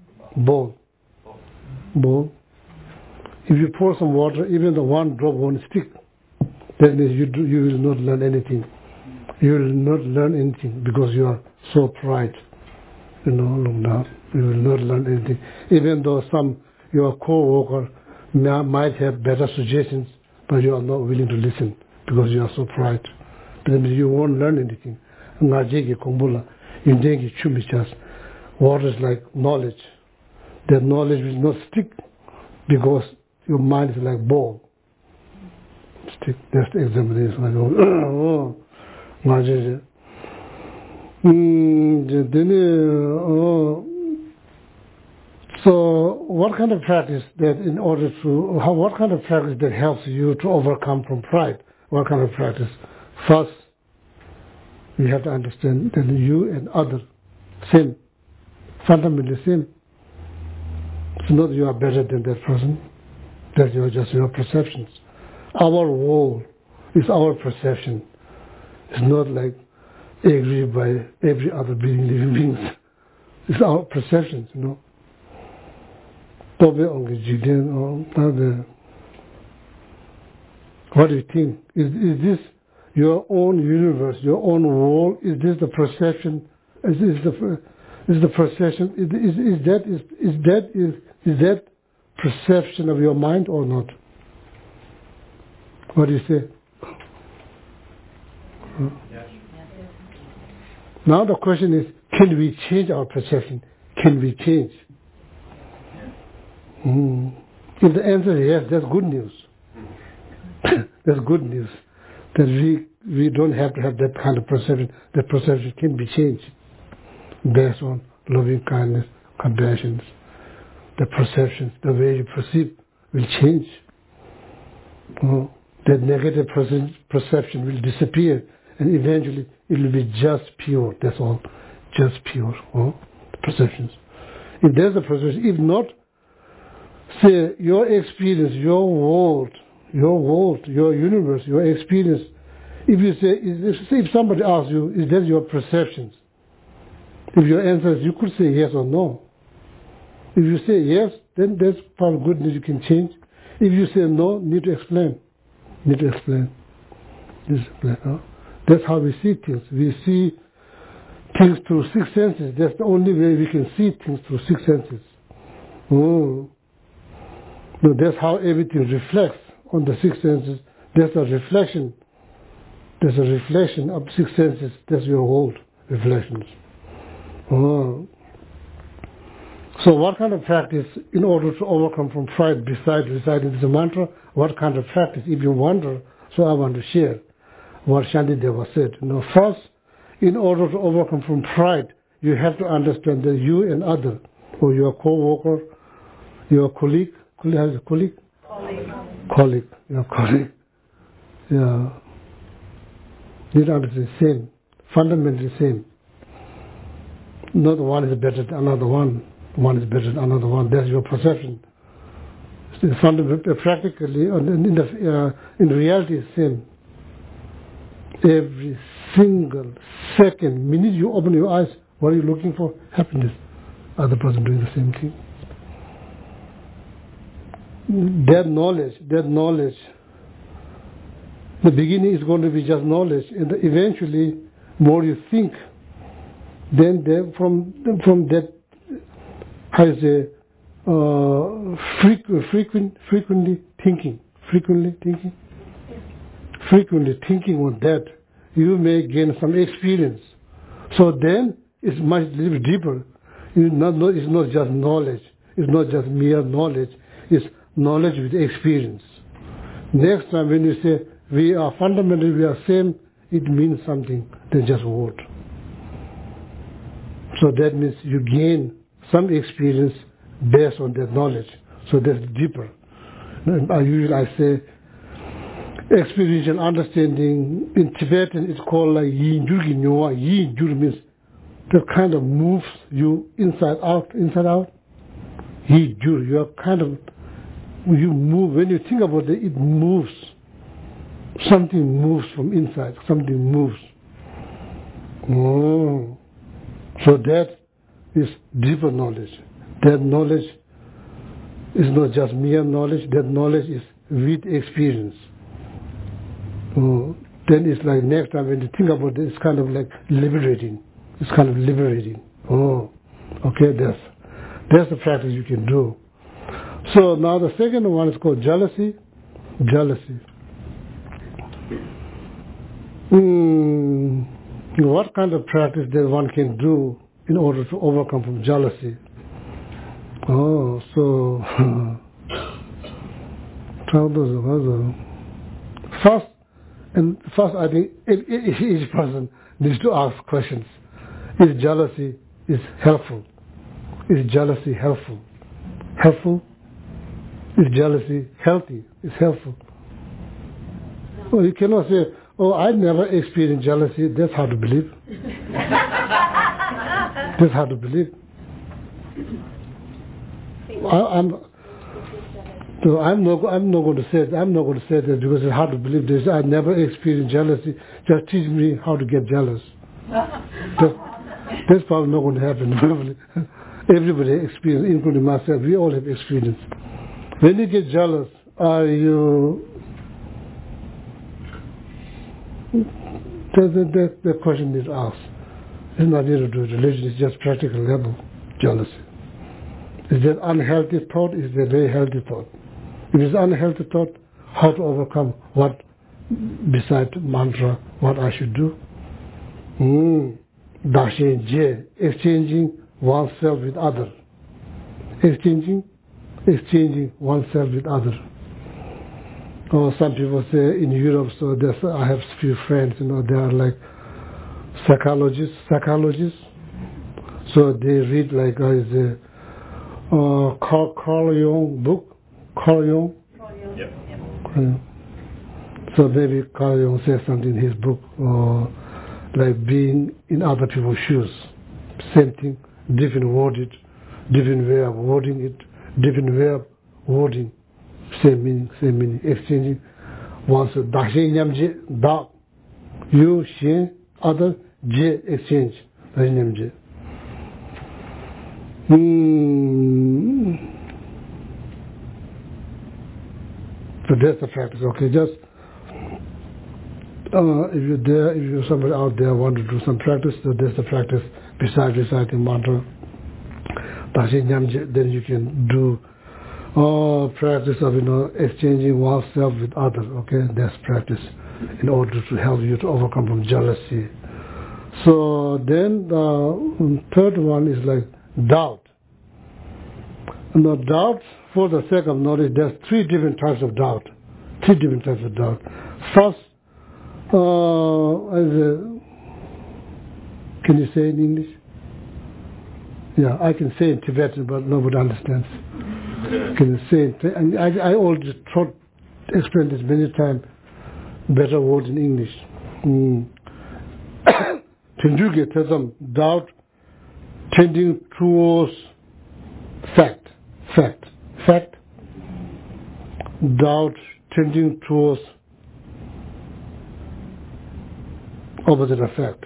S3: If you pour some water, even the one drop won't stick. That means you will not learn anything. You will not learn anything because you are so pride. Look now. You will not learn anything. Even though your co-worker might have better suggestions, but you are not willing to listen because you are so pride. That means you won't learn anything. Water is like knowledge. That knowledge will not stick because your mind is like ball. Stick. That's the examination. So what kind of practice that what kind of practice that helps you to overcome from pride? What kind of practice? First, you have to understand that you and others same, fundamentally same. It's not you are better than that person. That's just your perceptions. Our world is our perception. It's not like agreed by every other living beings. It's our perceptions, What do you think? Is this your own universe, your own world? Is this the perception? Is the perception? Is that perception of your mind or not? What do you say?
S5: Yes.
S3: Now the question is, can we change our perception? Can we change? If the answer is yes, that's good news. That's good news. That we don't have to have that kind of perception. That perception can be changed based on loving kindness, compassion. The perceptions, the way you perceive will change. That negative perception will disappear and eventually it will be just pure. That's all. Just pure. Perceptions. If there's a perception, if not, say your experience, your world, your universe, your experience If you say, if somebody asks you, is that your perceptions? If your answer is, you could say yes or no. If you say yes, then that's part of goodness you can change. If you say no, need to explain. Need to explain. That's how we see things. We see things through six senses. That's the only way we can see things through six senses. No, that's how everything reflects on the six senses. There's a reflection. There's a reflection of six senses. That's your whole reflections. So what kind of practice, in order to overcome from pride, besides reciting this mantra, what kind of practice, if you wonder, so I want to share what Shantideva said. First, in order to overcome from pride, you have to understand that you and other, or your co-worker, your colleague, your colleague, yeah, need to understand the same, fundamentally same. Not one is better than another one. One is better than another one. That's your perception. Practically, in reality, it's same. Every single second, minute you open your eyes, what are you looking for? Happiness. Other person doing the same thing. That knowledge, the beginning is going to be just knowledge, and eventually, more you think, then from that, how you say, frequently thinking on that, you may gain some experience. So then it's much little deeper. It's not just knowledge. It's not just mere knowledge. It's knowledge with experience. Next time when you say we are fundamentally we are same, it means something than just word. So that means you gain some experience based on that knowledge. So that's deeper. I say experiential understanding. In Tibetan it's called like yin jur ginyoa. Yin jur means that kind of moves you inside out. Yin jur, you are kind of, you move, when you think about it, it moves. Something moves from inside, something moves. So that is deeper knowledge. That knowledge is not just mere knowledge, that knowledge is with experience. Then it's like next time when you think about it, it's kind of like liberating. It's kind of liberating. Okay, that's the practice you can do. So now the second one is called jealousy. What kind of practice that one can do in order to overcome from jealousy? First I think each person needs to ask questions. Is jealousy helpful? Is jealousy helpful? Is jealousy healthy? Is helpful? Well, you cannot say, I never experienced jealousy. That's hard to believe. That's hard to believe. I'm not going to say that because it's hard to believe this. I never experienced jealousy. Just teach me how to get jealous. That's probably not going to happen. Probably. Everybody experiences, including myself. We all have experience. When you get jealous, the question is asked. It's not needed to do with religion, it's just practical level jealousy. Is that unhealthy thought? Is that very healthy thought? If it's unhealthy thought, how to overcome? What, besides mantra, what I should do? Exchanging oneself with other. Exchanging oneself with other. Or some people say in Europe, so I have few friends, they are like psychologists. So they read like Carl Jung book. Carl Jung? Yep. So maybe Carl Jung says something in his book, or like being in other people's shoes. Same thing, different worded, different way of wording it, different way of wording. Same meaning. Exchanging oneself. You, she, other, J, exchange. Very name J. So that's the practice. Okay, just if you're there, if you're somebody out there want to do some practice, so that's the practice. Besides reciting mantra, then you can do practice of exchanging oneself with others. Okay, that's practice in order to help you to overcome from jealousy. So then the third one is like doubt. Now doubt, for the sake of knowledge, there's three different types of doubt. First, can you say in English? Yeah, I can say in Tibetan, but nobody understands. Can you say it? And I already explained this many times. Better words in English. Doubt tending towards fact. Doubt tending towards opposite of fact.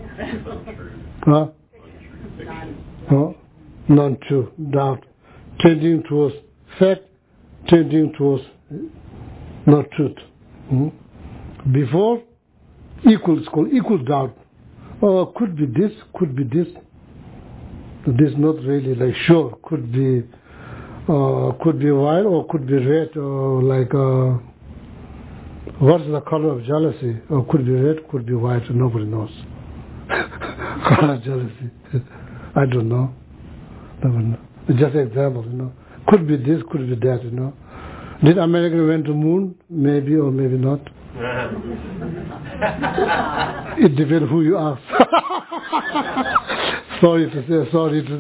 S3: Non-true. Doubt tending towards fact, tending towards not truth. Before, equal is called equal doubt. Could be this, could be this. This not really like sure. Could be white or could be red, or like what's the color of jealousy? Or could be red, could be white. Nobody knows. Color of jealousy. I don't know. Nobody knows. Just an example, Could be this, could be that, Did America went to moon? Maybe or maybe not. It depends who you ask. Sorry to say.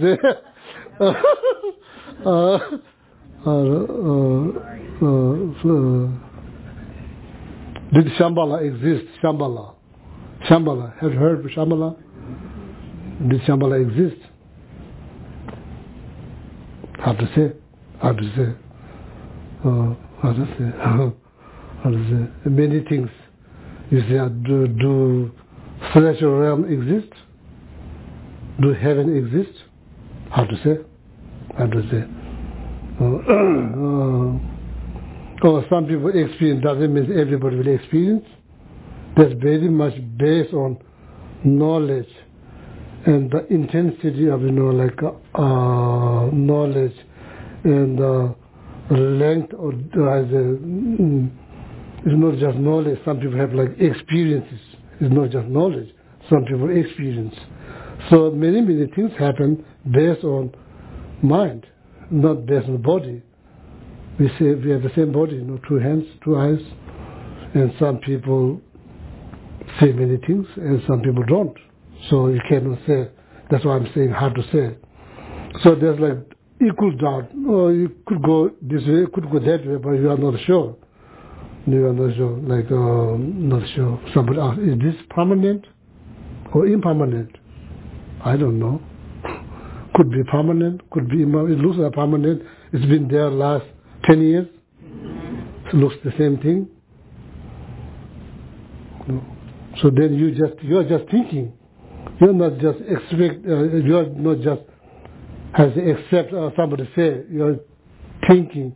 S3: Did Shambhala exist? Shambhala. Have you heard of Shambhala? Did Shambhala exist? How to say? Many things. You say, do celestial realm exist? Do heaven exist? How to say? Some people experience, doesn't mean everybody will experience. That's very much based on knowledge and the intensity of, knowledge and length or it's not just knowledge. Some people have like experiences. It's not just knowledge. Some people experience. So many things happen based on mind, not based on the body. We say we have the same body, 2 hands, 2 eyes, and some people say many things and some people don't. So you cannot say. That's why I'm saying hard to say. So there's like equal doubt. You could go this way, could go that way, but you are not sure. You are not sure. Not sure. Somebody asks, is this permanent or impermanent? I don't know. Could be permanent, could be impermanent. It looks like permanent. It's been there last 10 years. It looks the same thing. So then you are just thinking. You're not just expect. You are not just has to accept somebody say. You're thinking.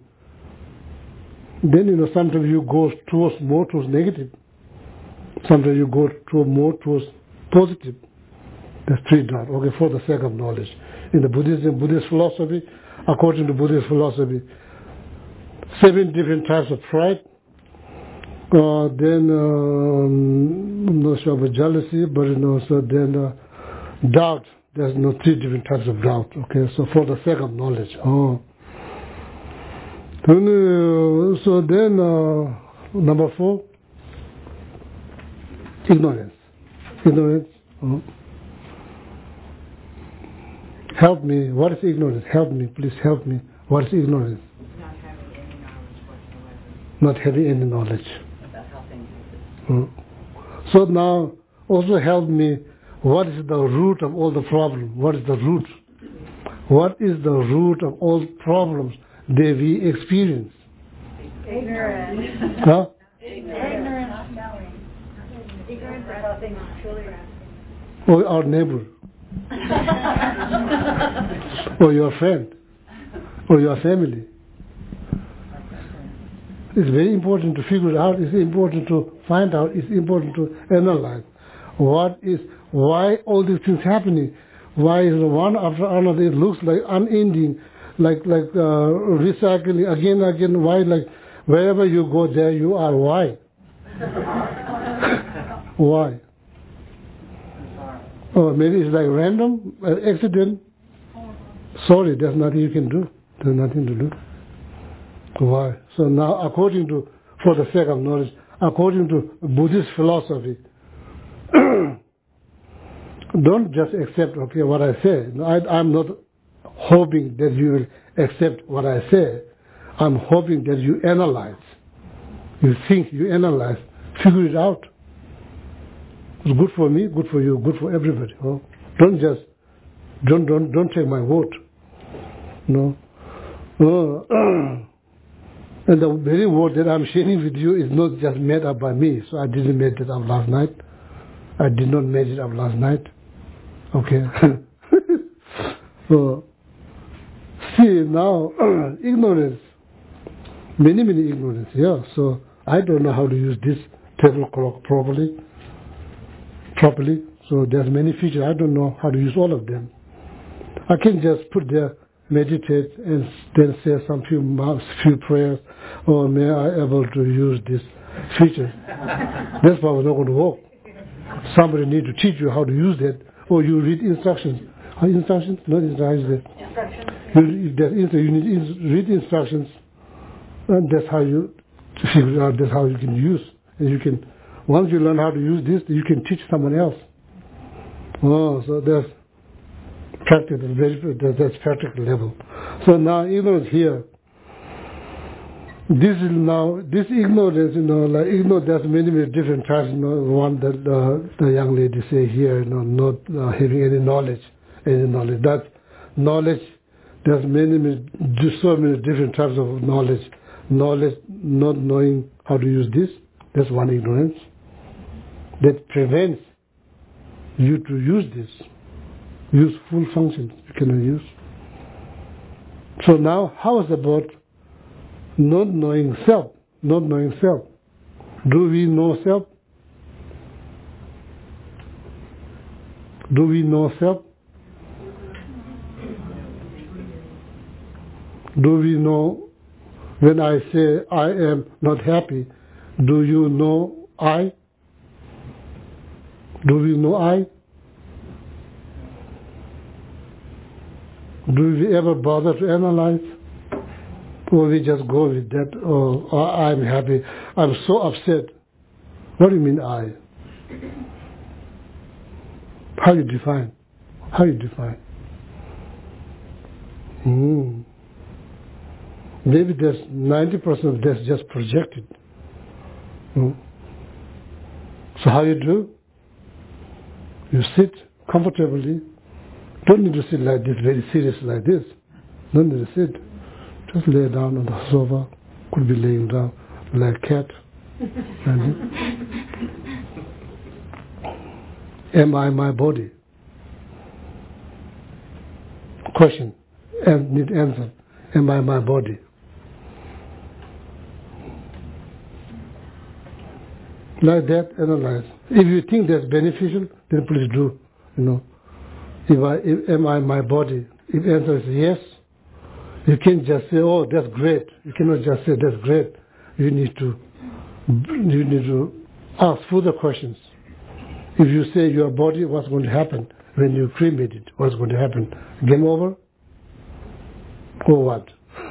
S3: Then sometimes you go more towards negative. Sometimes you go more towards positive. That's 3 dots. Okay, for the sake of knowledge. In the Buddhist philosophy, according to Buddhist philosophy, 7 different types of pride. Then I'm not sure about jealousy, but so then doubt. There's 3 different types of doubt. Okay, so for the sake of knowledge. So then number 4, ignorance. Help me. What is ignorance? Help me, please help me. What is ignorance? Not having any knowledge.
S4: About how things exist.
S3: So now, also help me. What is the root of all the problems? What is the root? What is the root of all problems that we experience?
S7: Ignorance.
S3: Huh?
S7: Ignorance. Ignorance of how things truly are.
S3: Or our neighbor. Or your friend. Or your family. It's very important to figure it out. It's important to find out. It's important to analyze. Why all these things happening? Why is one after another? It looks like unending, like recycling again and again. Why? Like wherever you go, there you are. Why? Why? Or maybe it's like random accident. Sorry, there's nothing you can do. There's nothing to do. Why? So now, for the sake of knowledge, according to Buddhist philosophy, don't just accept, what I say. I'm not hoping that you will accept what I say. I'm hoping that you analyze. You think, you analyze, figure it out. It's good for me, good for you, good for everybody. Oh? Don't take my word. No. And the very word that I'm sharing with you is not just made up by me. So I didn't make it up last night. I did not make it up last night. Okay. So, see now, ignorance. Many ignorance. Yeah. So I don't know how to use this table clock properly. So there's many features. I don't know how to use all of them. I can just put there, meditate, and then say some few prayers, or may I able to use this feature. That's probably not going to work. Somebody need to teach you how to use that, or you read instructions. Instructions? Not instructions. You need to read instructions, and that's how you figure out. That's how you can use. And you can, once you learn how to use this, you can teach someone else. Oh, so that's practical. That's practical level. So now ignorance here. This ignorance, like ignorance, there's many different types. One that the young lady say here, not having any knowledge. That knowledge, there's so many different types of knowledge. Knowledge, not knowing how to use this, that's one ignorance. That prevents you to use this. Use full functions you cannot use. So now, how is about not knowing self? Not knowing self. Do we know self? Do we know self? Do we know, when I say I am not happy, do you know I? Do we know I? Do we ever bother to analyze? Or we just go with that, I'm happy, I'm so upset. What do you mean I? How you define? Maybe there's 90% of that's just projected. So how you do? You sit comfortably. Don't need to sit like this, very serious like this. Don't need to sit. Just lay down on the sofa. Could be laying down like a cat. Am I my body? Question. And need answer. Am I my body? Like that, analyze. If you think that's beneficial, then please do. Am I my body? If the answer is yes, you can't just say, oh, that's great. You cannot just say that's great. You need to ask further questions. If you say your body, what's going to happen when you cremate it? What's going to happen? Game over? Or what?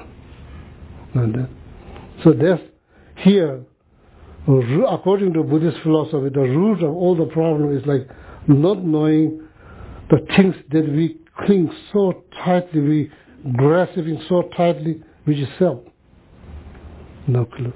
S3: So that's here. According to Buddhist philosophy, the root of all the problem is like not knowing the things that we cling so tightly, we grasping so tightly, which is self. No clue.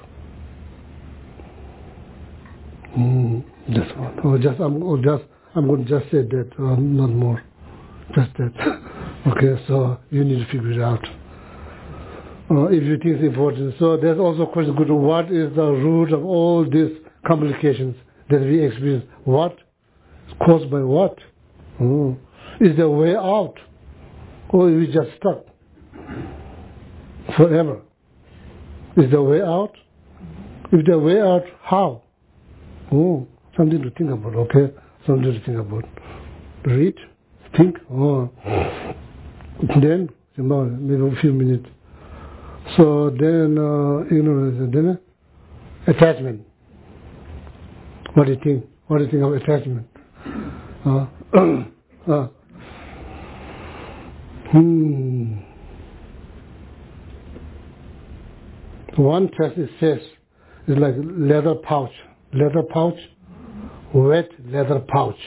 S3: This one. I'm going to just say that, not more. Just that. Okay, so you need to figure it out. If you think it's important. So there's also a question, what is the root of all these complications? that we experience. What? Caused by what? Is there a way out? Or are we just stuck forever? Is there a way out? If there a way out, how? Something to think about, okay? Something to think about. Read, think, then, maybe a few minutes. So then, ignorance, then attachment. What do you think? What do you think of attachment? One text it says it's like leather pouch, wet leather pouch.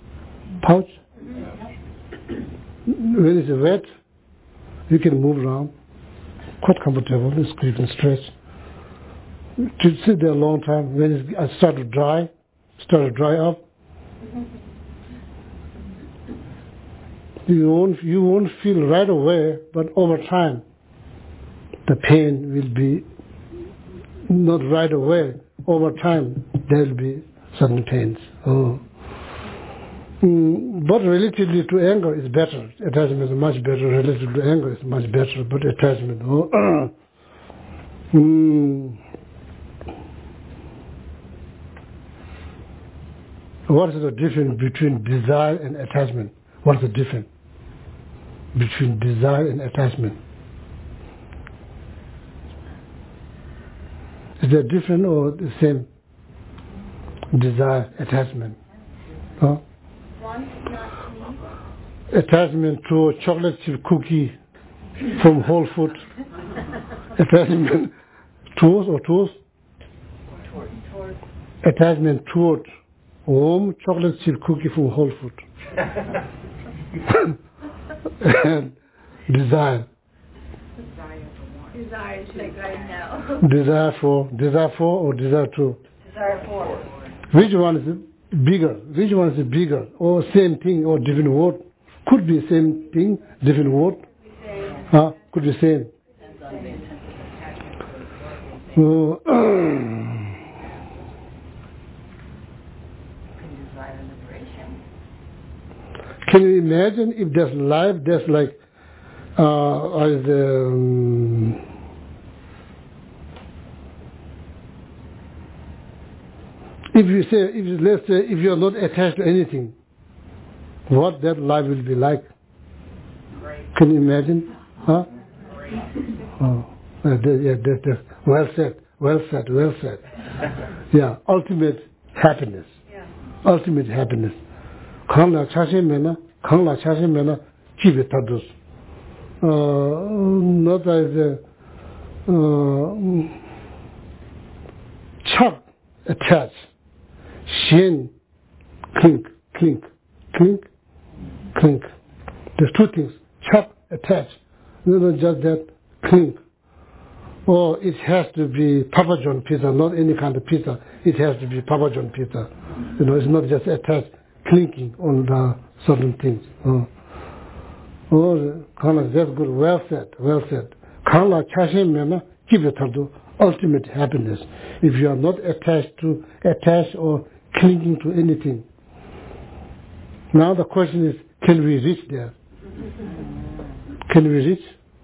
S3: When it's wet, you can move around, quite comfortable. It's grip and stretch. To sit there a long time, when it start to dry up, you won't feel right away, but over time, the pain will be not right away. Over time, there will be certain pains. But relatively to anger is better. Attachment is much better. Relative to anger is much better. But attachment, what is the difference between desire and attachment? What is the difference between desire and attachment? Is there different or the same? Desire, attachment. Attachment to a chocolate chip cookie from Whole Foods. Attachment towards? Attachment toward warm chocolate chip cookie from Whole Foods. And desire.
S7: Desire is like right now.
S3: Desire for or desire to?
S7: Desire for.
S3: Which one is bigger? Which one is bigger? Or same thing or different word? Could be same thing, different word. Could be same. Can you imagine if there's life, there's like let's say if you're not attached to anything, what that life will be like? Can you imagine? Well said. Yeah, ultimate happiness. Ultimate happiness. Kangla chashimena jibe tadus. Not as chak attach, shin clink. There's two things: chak attach. Not just that clink. Or it has to be Papa John pizza, not any kind of pizza. It has to be Papa John pizza. It's not just attached, clinking on the certain things. That's good. Well said. Kala chashim mena kibetardu, ultimate happiness. If you are not attached or clinging to anything. Now the question is, can we reach there? Can we reach?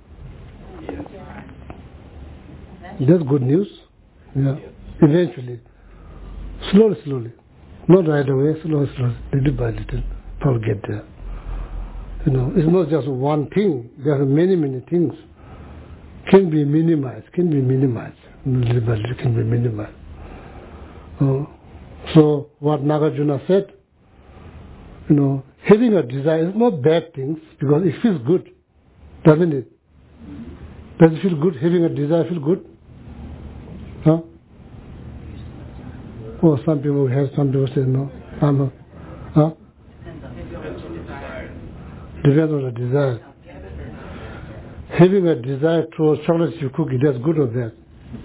S3: That's good news. Yeah. Eventually. Slowly. Not right away, slowly. Little by little. Probably get there. It's not just one thing. There are many things. Can be minimized. Little by little can be minimized. So what Nagarjuna said, having a desire is not bad things because it feels good, doesn't it? Does it feel good? Having a desire feel good? Or some people have, some people say no. Depends on the desire. Having a desire towards chocolate chip cookie, that's good or bad?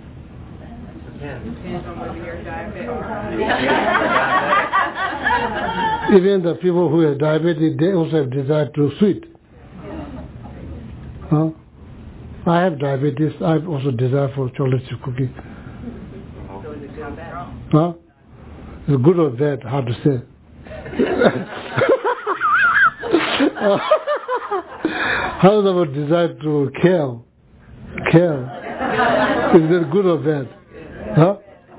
S3: Even the people who are diabetic, they also have desire to sweet. I have diabetes. I have also desire for chocolate chip cookie. It's good or bad, hard to say. How about desire to kill? Kill. Is that good or bad? Huh?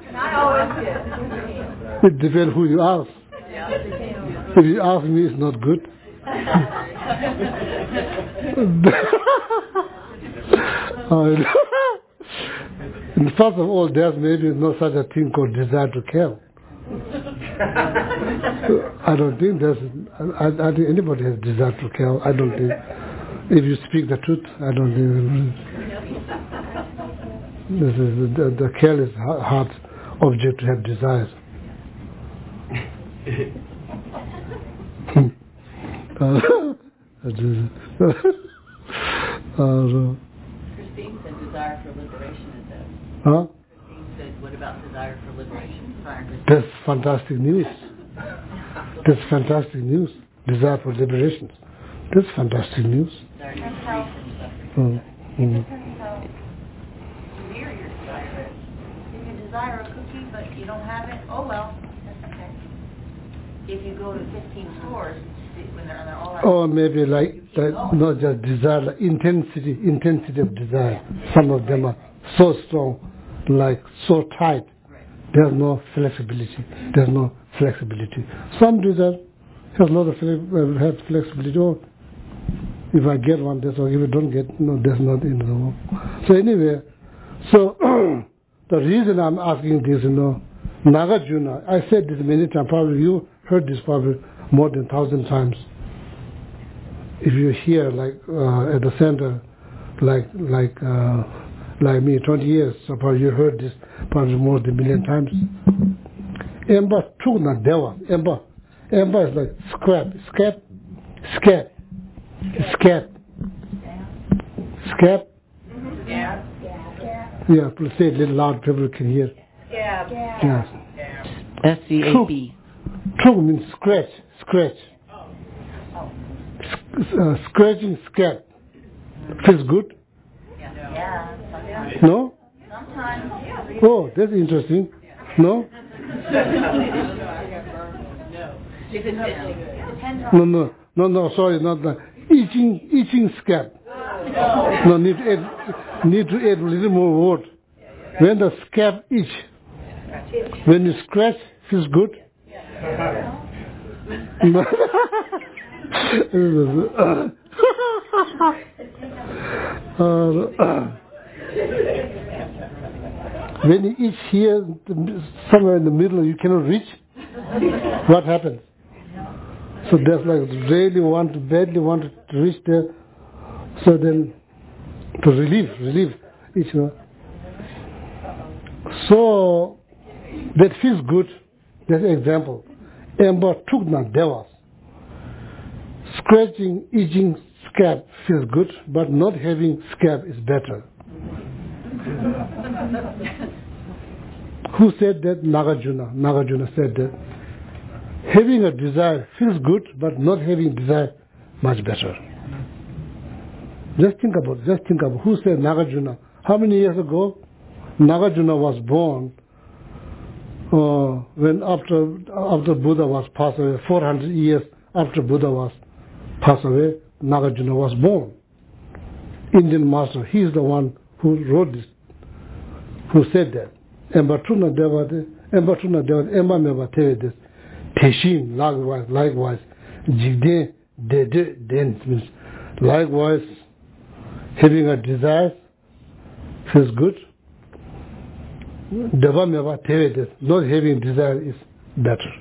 S3: It depends who you ask. If you ask me, it's not good. And first of all, there's maybe no such a thing called desire to kill. I don't think I think anybody has desire to kill. I don't think. If you speak the truth, I don't think. This is the kill is hard object to have desires.
S4: Christine said desire for liberation is that.
S3: Huh?
S4: Christine said, what about desire for liberation?
S3: That's fantastic news. That's fantastic news. Desire for liberation. That's fantastic news.
S7: Depends how severe your desire is. You can desire a cookie, but you don't have it, oh well, that's okay. If you go to 15 stores, when they're all out.
S3: Or maybe like not just desire, like intensity of desire. Some of them are so strong, like so tight. There's no flexibility. Some desire has a lot of flexibility. Oh, if I get one, that's all. If I don't get, no, that's not in the world. So anyway, the reason I'm asking this, Nagarjuna, I said this many times, probably you heard this probably more than 1,000 times. If you hear like at the center, like me, 20 years, so probably you heard this probably more than 1,000,000 times. Emba Tugna Deva. Emba is like scab. Yeah, please say it a little loud, people can hear.
S7: Scab.
S3: Yes.
S4: SCAB.
S3: True means scratch. Scratching scab. Feels good?
S7: Yeah.
S3: No?
S7: Sometimes.
S3: Oh, that's interesting. No? No, sorry, not that. Itching scab. No, need to add a little more word. When the scab itch, when you scratch, feels good. When you itch here, somewhere in the middle, you cannot reach. What happens? So that's like badly want to reach there. So then, to relieve each one. So that feels good. That's an example. Emba Tugna Devas. Scratching, itching scab feels good, but not having scab is better. Who said that? Nagarjuna. Nagarjuna said that. Having a desire feels good, but not having desire much better. Just think about who said Nagarjuna. How many years ago Nagarjuna was born? When after Buddha was passed away, 400 years after Buddha was passed away, Nagarjuna was born. Indian master, he is the one who wrote this, who said that. Embatuna Devate, Emma Meva Tevedes, Teshin, likewise, Jigde, Den means likewise, having a desire feels good. Deva Meva Tevedes, not having desire is better.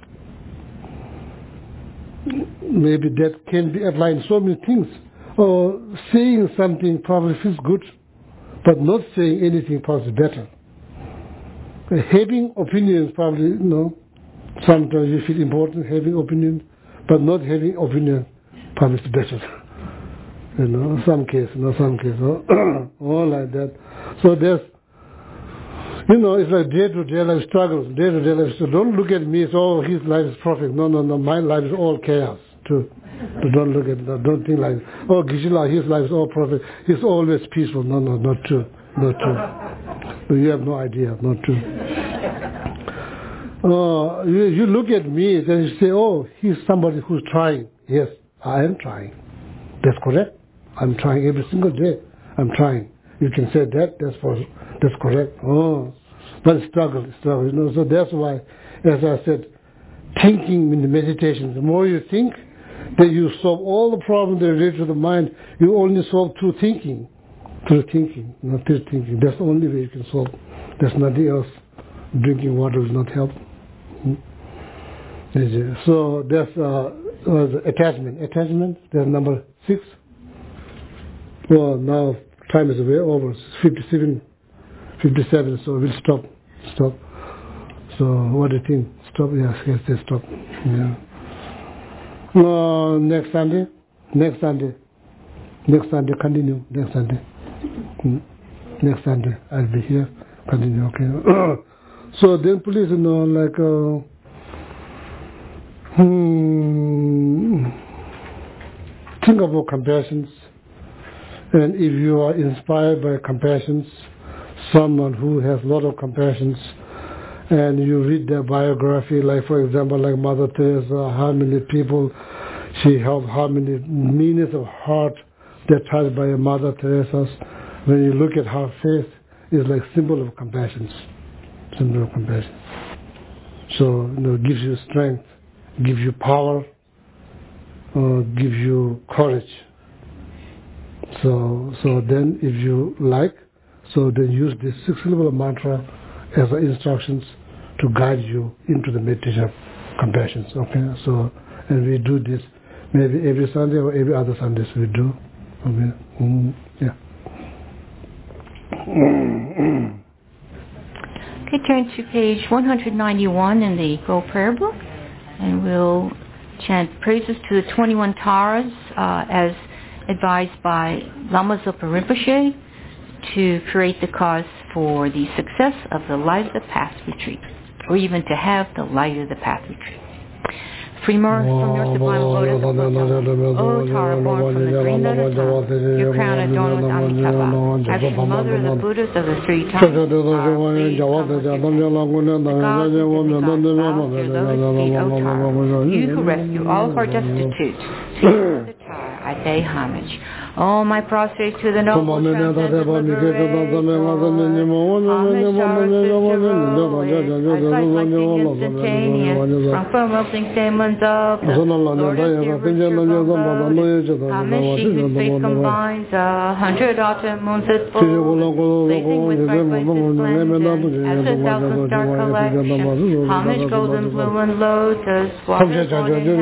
S3: Maybe that can be applied in so many things. Or saying something probably feels good, but not saying anything probably better. Having opinions probably, sometimes you feel important having opinions, but not having opinions probably is better. Some case, all like that. So there's, it's like day-to-day life struggles, day-to-day life. So don't look at me as, his life is perfect. No, my life is all chaos too. So don't look at that. Don't think like, Gishila, his life is all perfect. He's always peaceful. No, not true. You have no idea. Not true. You look at me, then you say, oh, he's somebody who's trying. Yes, I am trying. That's correct. I'm trying every single day. I'm trying. You can say that, that's correct. Oh, but struggle, you know. So that's why, as I said, thinking in the meditation, the more you think, then you solve all the problems that relate to the mind. You only solve through thinking, not through thinking. That's the only way you can solve. There's nothing else. Drinking water will not help. So that's attachment. Attachment, that's number 6. Well, now time is way over. It's 57, so we'll stop. So what do you think? Stop? Yes, stop. Yeah. Next Sunday, continue. Next Sunday, I'll be here. Continue, okay. So then please, think about compassions. And if you are inspired by compassions, someone who has a lot of compassions, and you read their biography, like for example, like Mother Teresa, how many people she helped, how many millions of hearts that touched by Mother Teresa. When you look at her face, it's like symbol of compassion. So gives you strength, gives you power, gives you courage. So then if you like, so then use this 6-syllable mantra as instructions to guide you into the meditation of compassion. Okay, so and we do this maybe every Sunday or every other Sundays we do. Okay, yeah.
S1: Okay, turn to page 191 in the Go Prayer Book, and we'll chant praises to the 21 Taras as advised by Lama Zopa Rinpoche to create the cause for the success of the Light of the Path retreat, or even to have the Light of the Path retreat. Free from your sublime lotus, O Tara, born from the green lotus tongue, your crown adorned with Amitabha, actually mother of the Buddhas of the 3 tongues, the you who rescue all who are destitute, to the Tara, I pay homage. Oh, my prostrate to the noble transcendent liberator, homage Tara, instantaneous, from melting stamens of the Lord of Homage, she whose face combines 100 autumn moons at full, blazing with bright lights resplendent, as 1,000 star collection, homage golden blue and lotus, water flowing in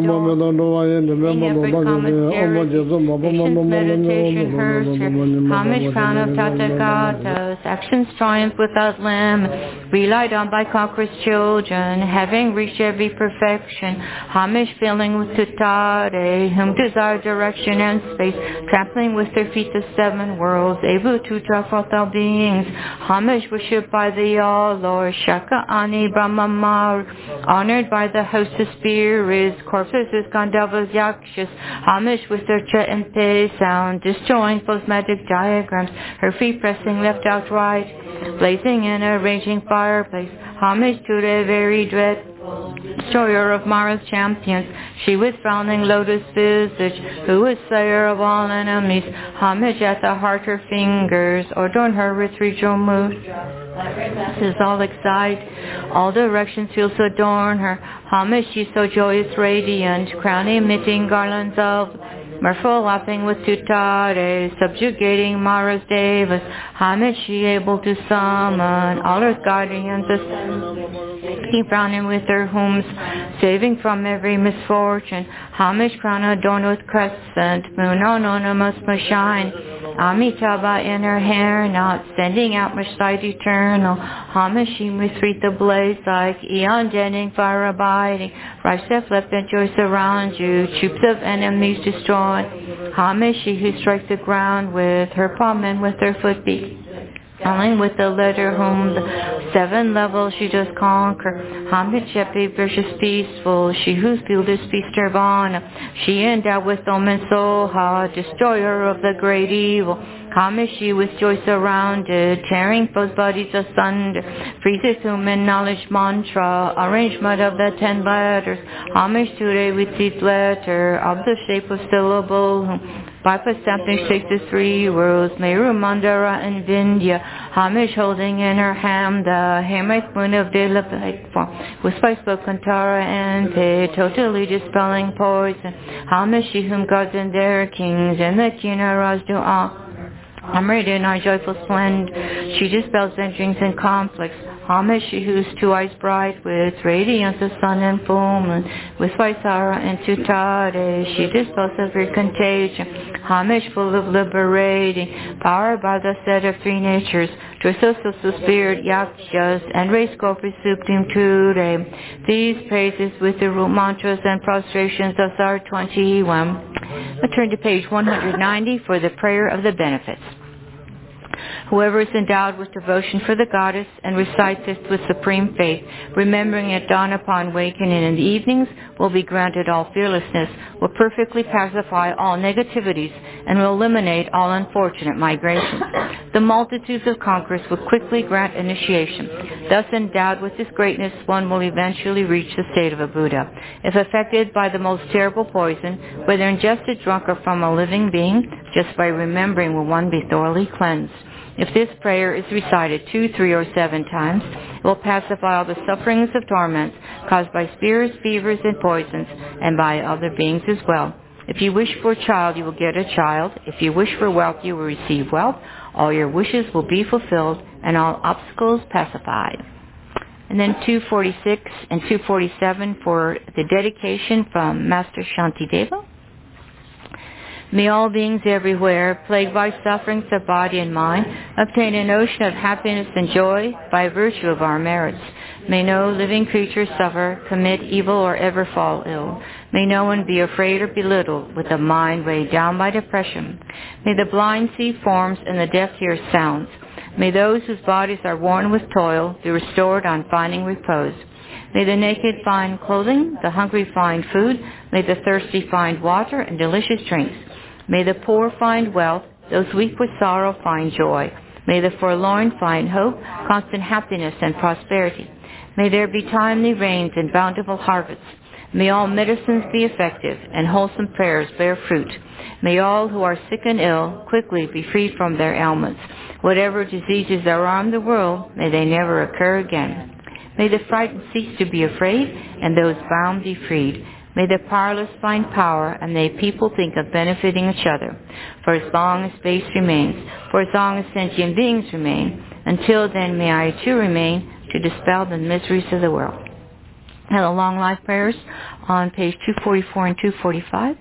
S1: every commentary, meditation hers, homage crown of Tathagatas, actions triumph without limit, relied on by conquerors' children, having reached every perfection, homage filling with tutare, whom desire direction and space, trampling with their feet the 7 worlds, able to draw forth all beings, homage worshipped by the all-Lord, Shaka Ani Brahma Mar, honored by the host of spirits, corpses as Gandharvas Yakshas, homage with their cha and pe sound, destroying foes' magic diagrams, her feet pressing left out right, blazing and arranging fireplace, homage to the very dread destroyer of Mara's champions, she with frowning lotus visage, who is slayer of all enemies, homage at the heart her fingers, adorn her with 3 moves. This is all excite, all directions fields adorn her, homage she's so joyous radiant, crown emitting garlands of mirthful laughing with tutare, subjugating Mara's devas, homage she able to summon all earth guardians, keep frowning with her homes, saving from every misfortune, homage crown adorned with crescent, moon anonymous must shine, Amitabha in her hair, not sending out much light eternal, homage she with wreath ablaze like eon deadening fire abiding, rife that left and joy surround you, troops of enemies destroy, homage she who strikes the ground with her palm and with her foot beat, falling with the letter whom the 7 levels she does conquer, homage Shepi vicious peaceful, she whose field is peace nirvana, she endowed with Om and Soha, destroyer of the great evil, Kamishi with joy surrounded, tearing foes' bodies asunder, freezes human knowledge mantra, arrangement of the 10 letters, homage today with each letter, of the shape of syllable, Bipa stamping shakes the 3 worlds, Meru Mandara and Vindhya, homage holding in her hand the hammer moon of Dila form, with spice spoken Tara and Pe, totally dispelling poison, homage she whom gods and their kings, and the Kinaras do all. Armored in our joyful splendor, she dispels vengeance and conflicts. Homage she whose 2 eyes bright with radiance of sun and full moon, with Vaisara and Tutare, she dispels every contagion. Homage full of liberating, power by the set of 3 natures, Dressosas the spirit, Yakshas, and race corpus supreme today. These praises with the root mantras and prostrations of SAR 21. I turn to page 190 for the prayer of the benefits. Whoever is endowed with devotion for the goddess and recites this with supreme faith, remembering at dawn upon awakening in the evenings, will be granted all fearlessness, will perfectly pacify all negativities, and will eliminate all unfortunate migrations. The multitudes of conquerors will quickly grant initiation. Thus endowed with this greatness, one will eventually reach the state of a Buddha. If affected by the most terrible poison, whether ingested, drunk, or from a living being, just by remembering will one be thoroughly cleansed. If this prayer is recited 2, 3, or 7 times, it will pacify all the sufferings of torments caused by spirits, fevers, and poisons, and by other beings as well. If you wish for a child, you will get a child. If you wish for wealth, you will receive wealth. All your wishes will be fulfilled, and all obstacles pacified. And then 246 and 247 for the dedication from Master Shantideva. May all beings everywhere, plagued by sufferings of body and mind, obtain an ocean of happiness and joy by virtue of our merits. May no living creature suffer, commit evil, or ever fall ill. May no one be afraid or belittled with a mind weighed down by depression. May the blind see forms and the deaf hear sounds. May those whose bodies are worn with toil be restored on finding repose. May the naked find clothing, the hungry find food, may the thirsty find water and delicious drinks. May the poor find wealth, those weak with sorrow find joy. May the forlorn find hope, constant happiness, and prosperity. May there be timely rains and bountiful harvests. May all medicines be effective, and wholesome prayers bear fruit. May all who are sick and ill quickly be freed from their ailments. Whatever diseases alarm the world, may they never occur again. May the frightened cease to be afraid, and those bound be freed. May the powerless find power, and may people think of benefiting each other. For as long as space remains, for as long as sentient beings remain, until then may I too remain to dispel the miseries of the world. And the long life prayers on page 244 and 245.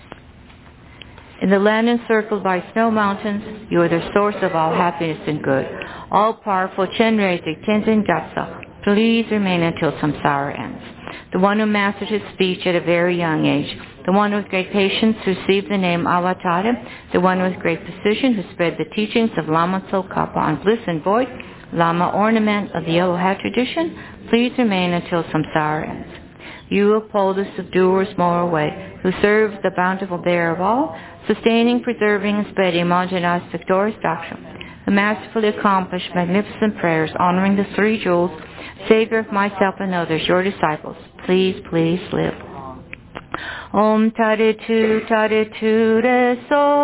S1: In the land encircled by snow mountains, you are the source of all happiness and good. All-powerful Chenrezig Tenzin Gyatso, please remain until samsara ends. The one who mastered his speech at a very young age, the one with great patience who received the name Avatara, the one with great precision who spread the teachings of Lama Tsongkhapa on bliss and void, Lama ornament of the yellow hat tradition, please remain until samsara ends. You uphold the subduer's moral way, who serves the bountiful bearer of all, sustaining, preserving, and spreading Mahayana's victorious doctrine, who masterfully accomplished magnificent prayers honoring the 3 jewels, Savior of myself and others, your disciples, please, please live. Om Taritu Taritu Re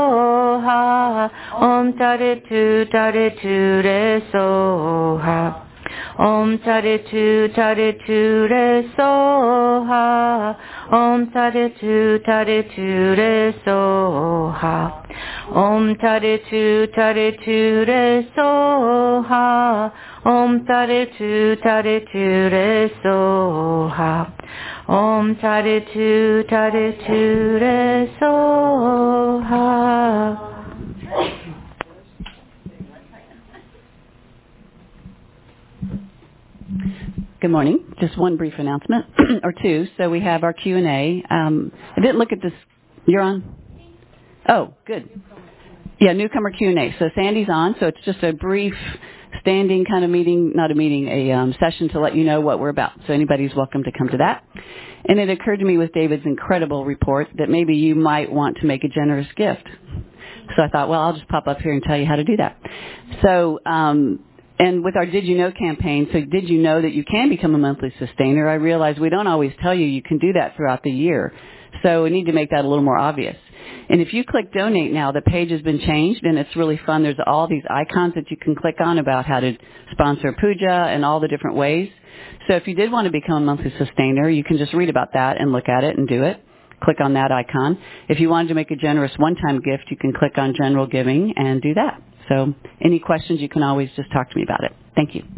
S1: Soha, Om Taritu Taritu Re Soha. Om Taritu Taritu Re Soha, Om Taritu Taritu Re Soha. Om Taritu Taritu Re Soha, Om Taritu Taritu Re Soha. Om Taritu Taritu Re Soha.
S4: Good morning. Just one brief announcement, or two. So we have our Q&A. I didn't look at this. You're on? Oh, good. Yeah, newcomer Q&A. So Sandy's on, so it's just a brief standing kind of meeting, not a meeting, a session to let you know what we're about. So anybody's welcome to come to that. And it occurred to me with David's incredible report that maybe you might want to make a generous gift. So I thought, well, I'll just pop up here and tell you how to do that. So, and with our Did You Know campaign, so did you know that you can become a monthly sustainer? I realize we don't always tell you you can do that throughout the year. So we need to make that a little more obvious. And if you click donate now, the page has been changed and it's really fun. There's all these icons that you can click on about how to sponsor puja and all the different ways. So if you did want to become a monthly sustainer, you can just read about that and look at it and do it. Click on that icon. If you wanted to make a generous one-time gift, you can click on general giving and do that. So any questions, you can always just talk to me about it. Thank you.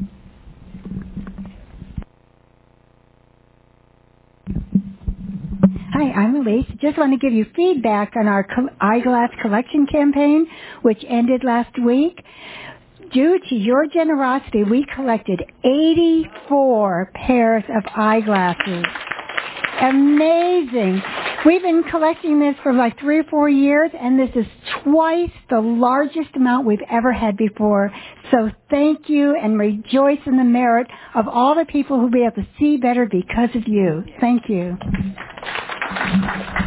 S8: Hi, I'm Elise. Just want to give you feedback on our eyeglass collection campaign, which ended last week. Due to your generosity, we collected 84 pairs of eyeglasses. Amazing. We've been collecting this for like 3 or 4 years, and this is twice the largest amount we've ever had before. So thank you, and rejoice in the merit of all the people who will be able to see better because of you. Thank you.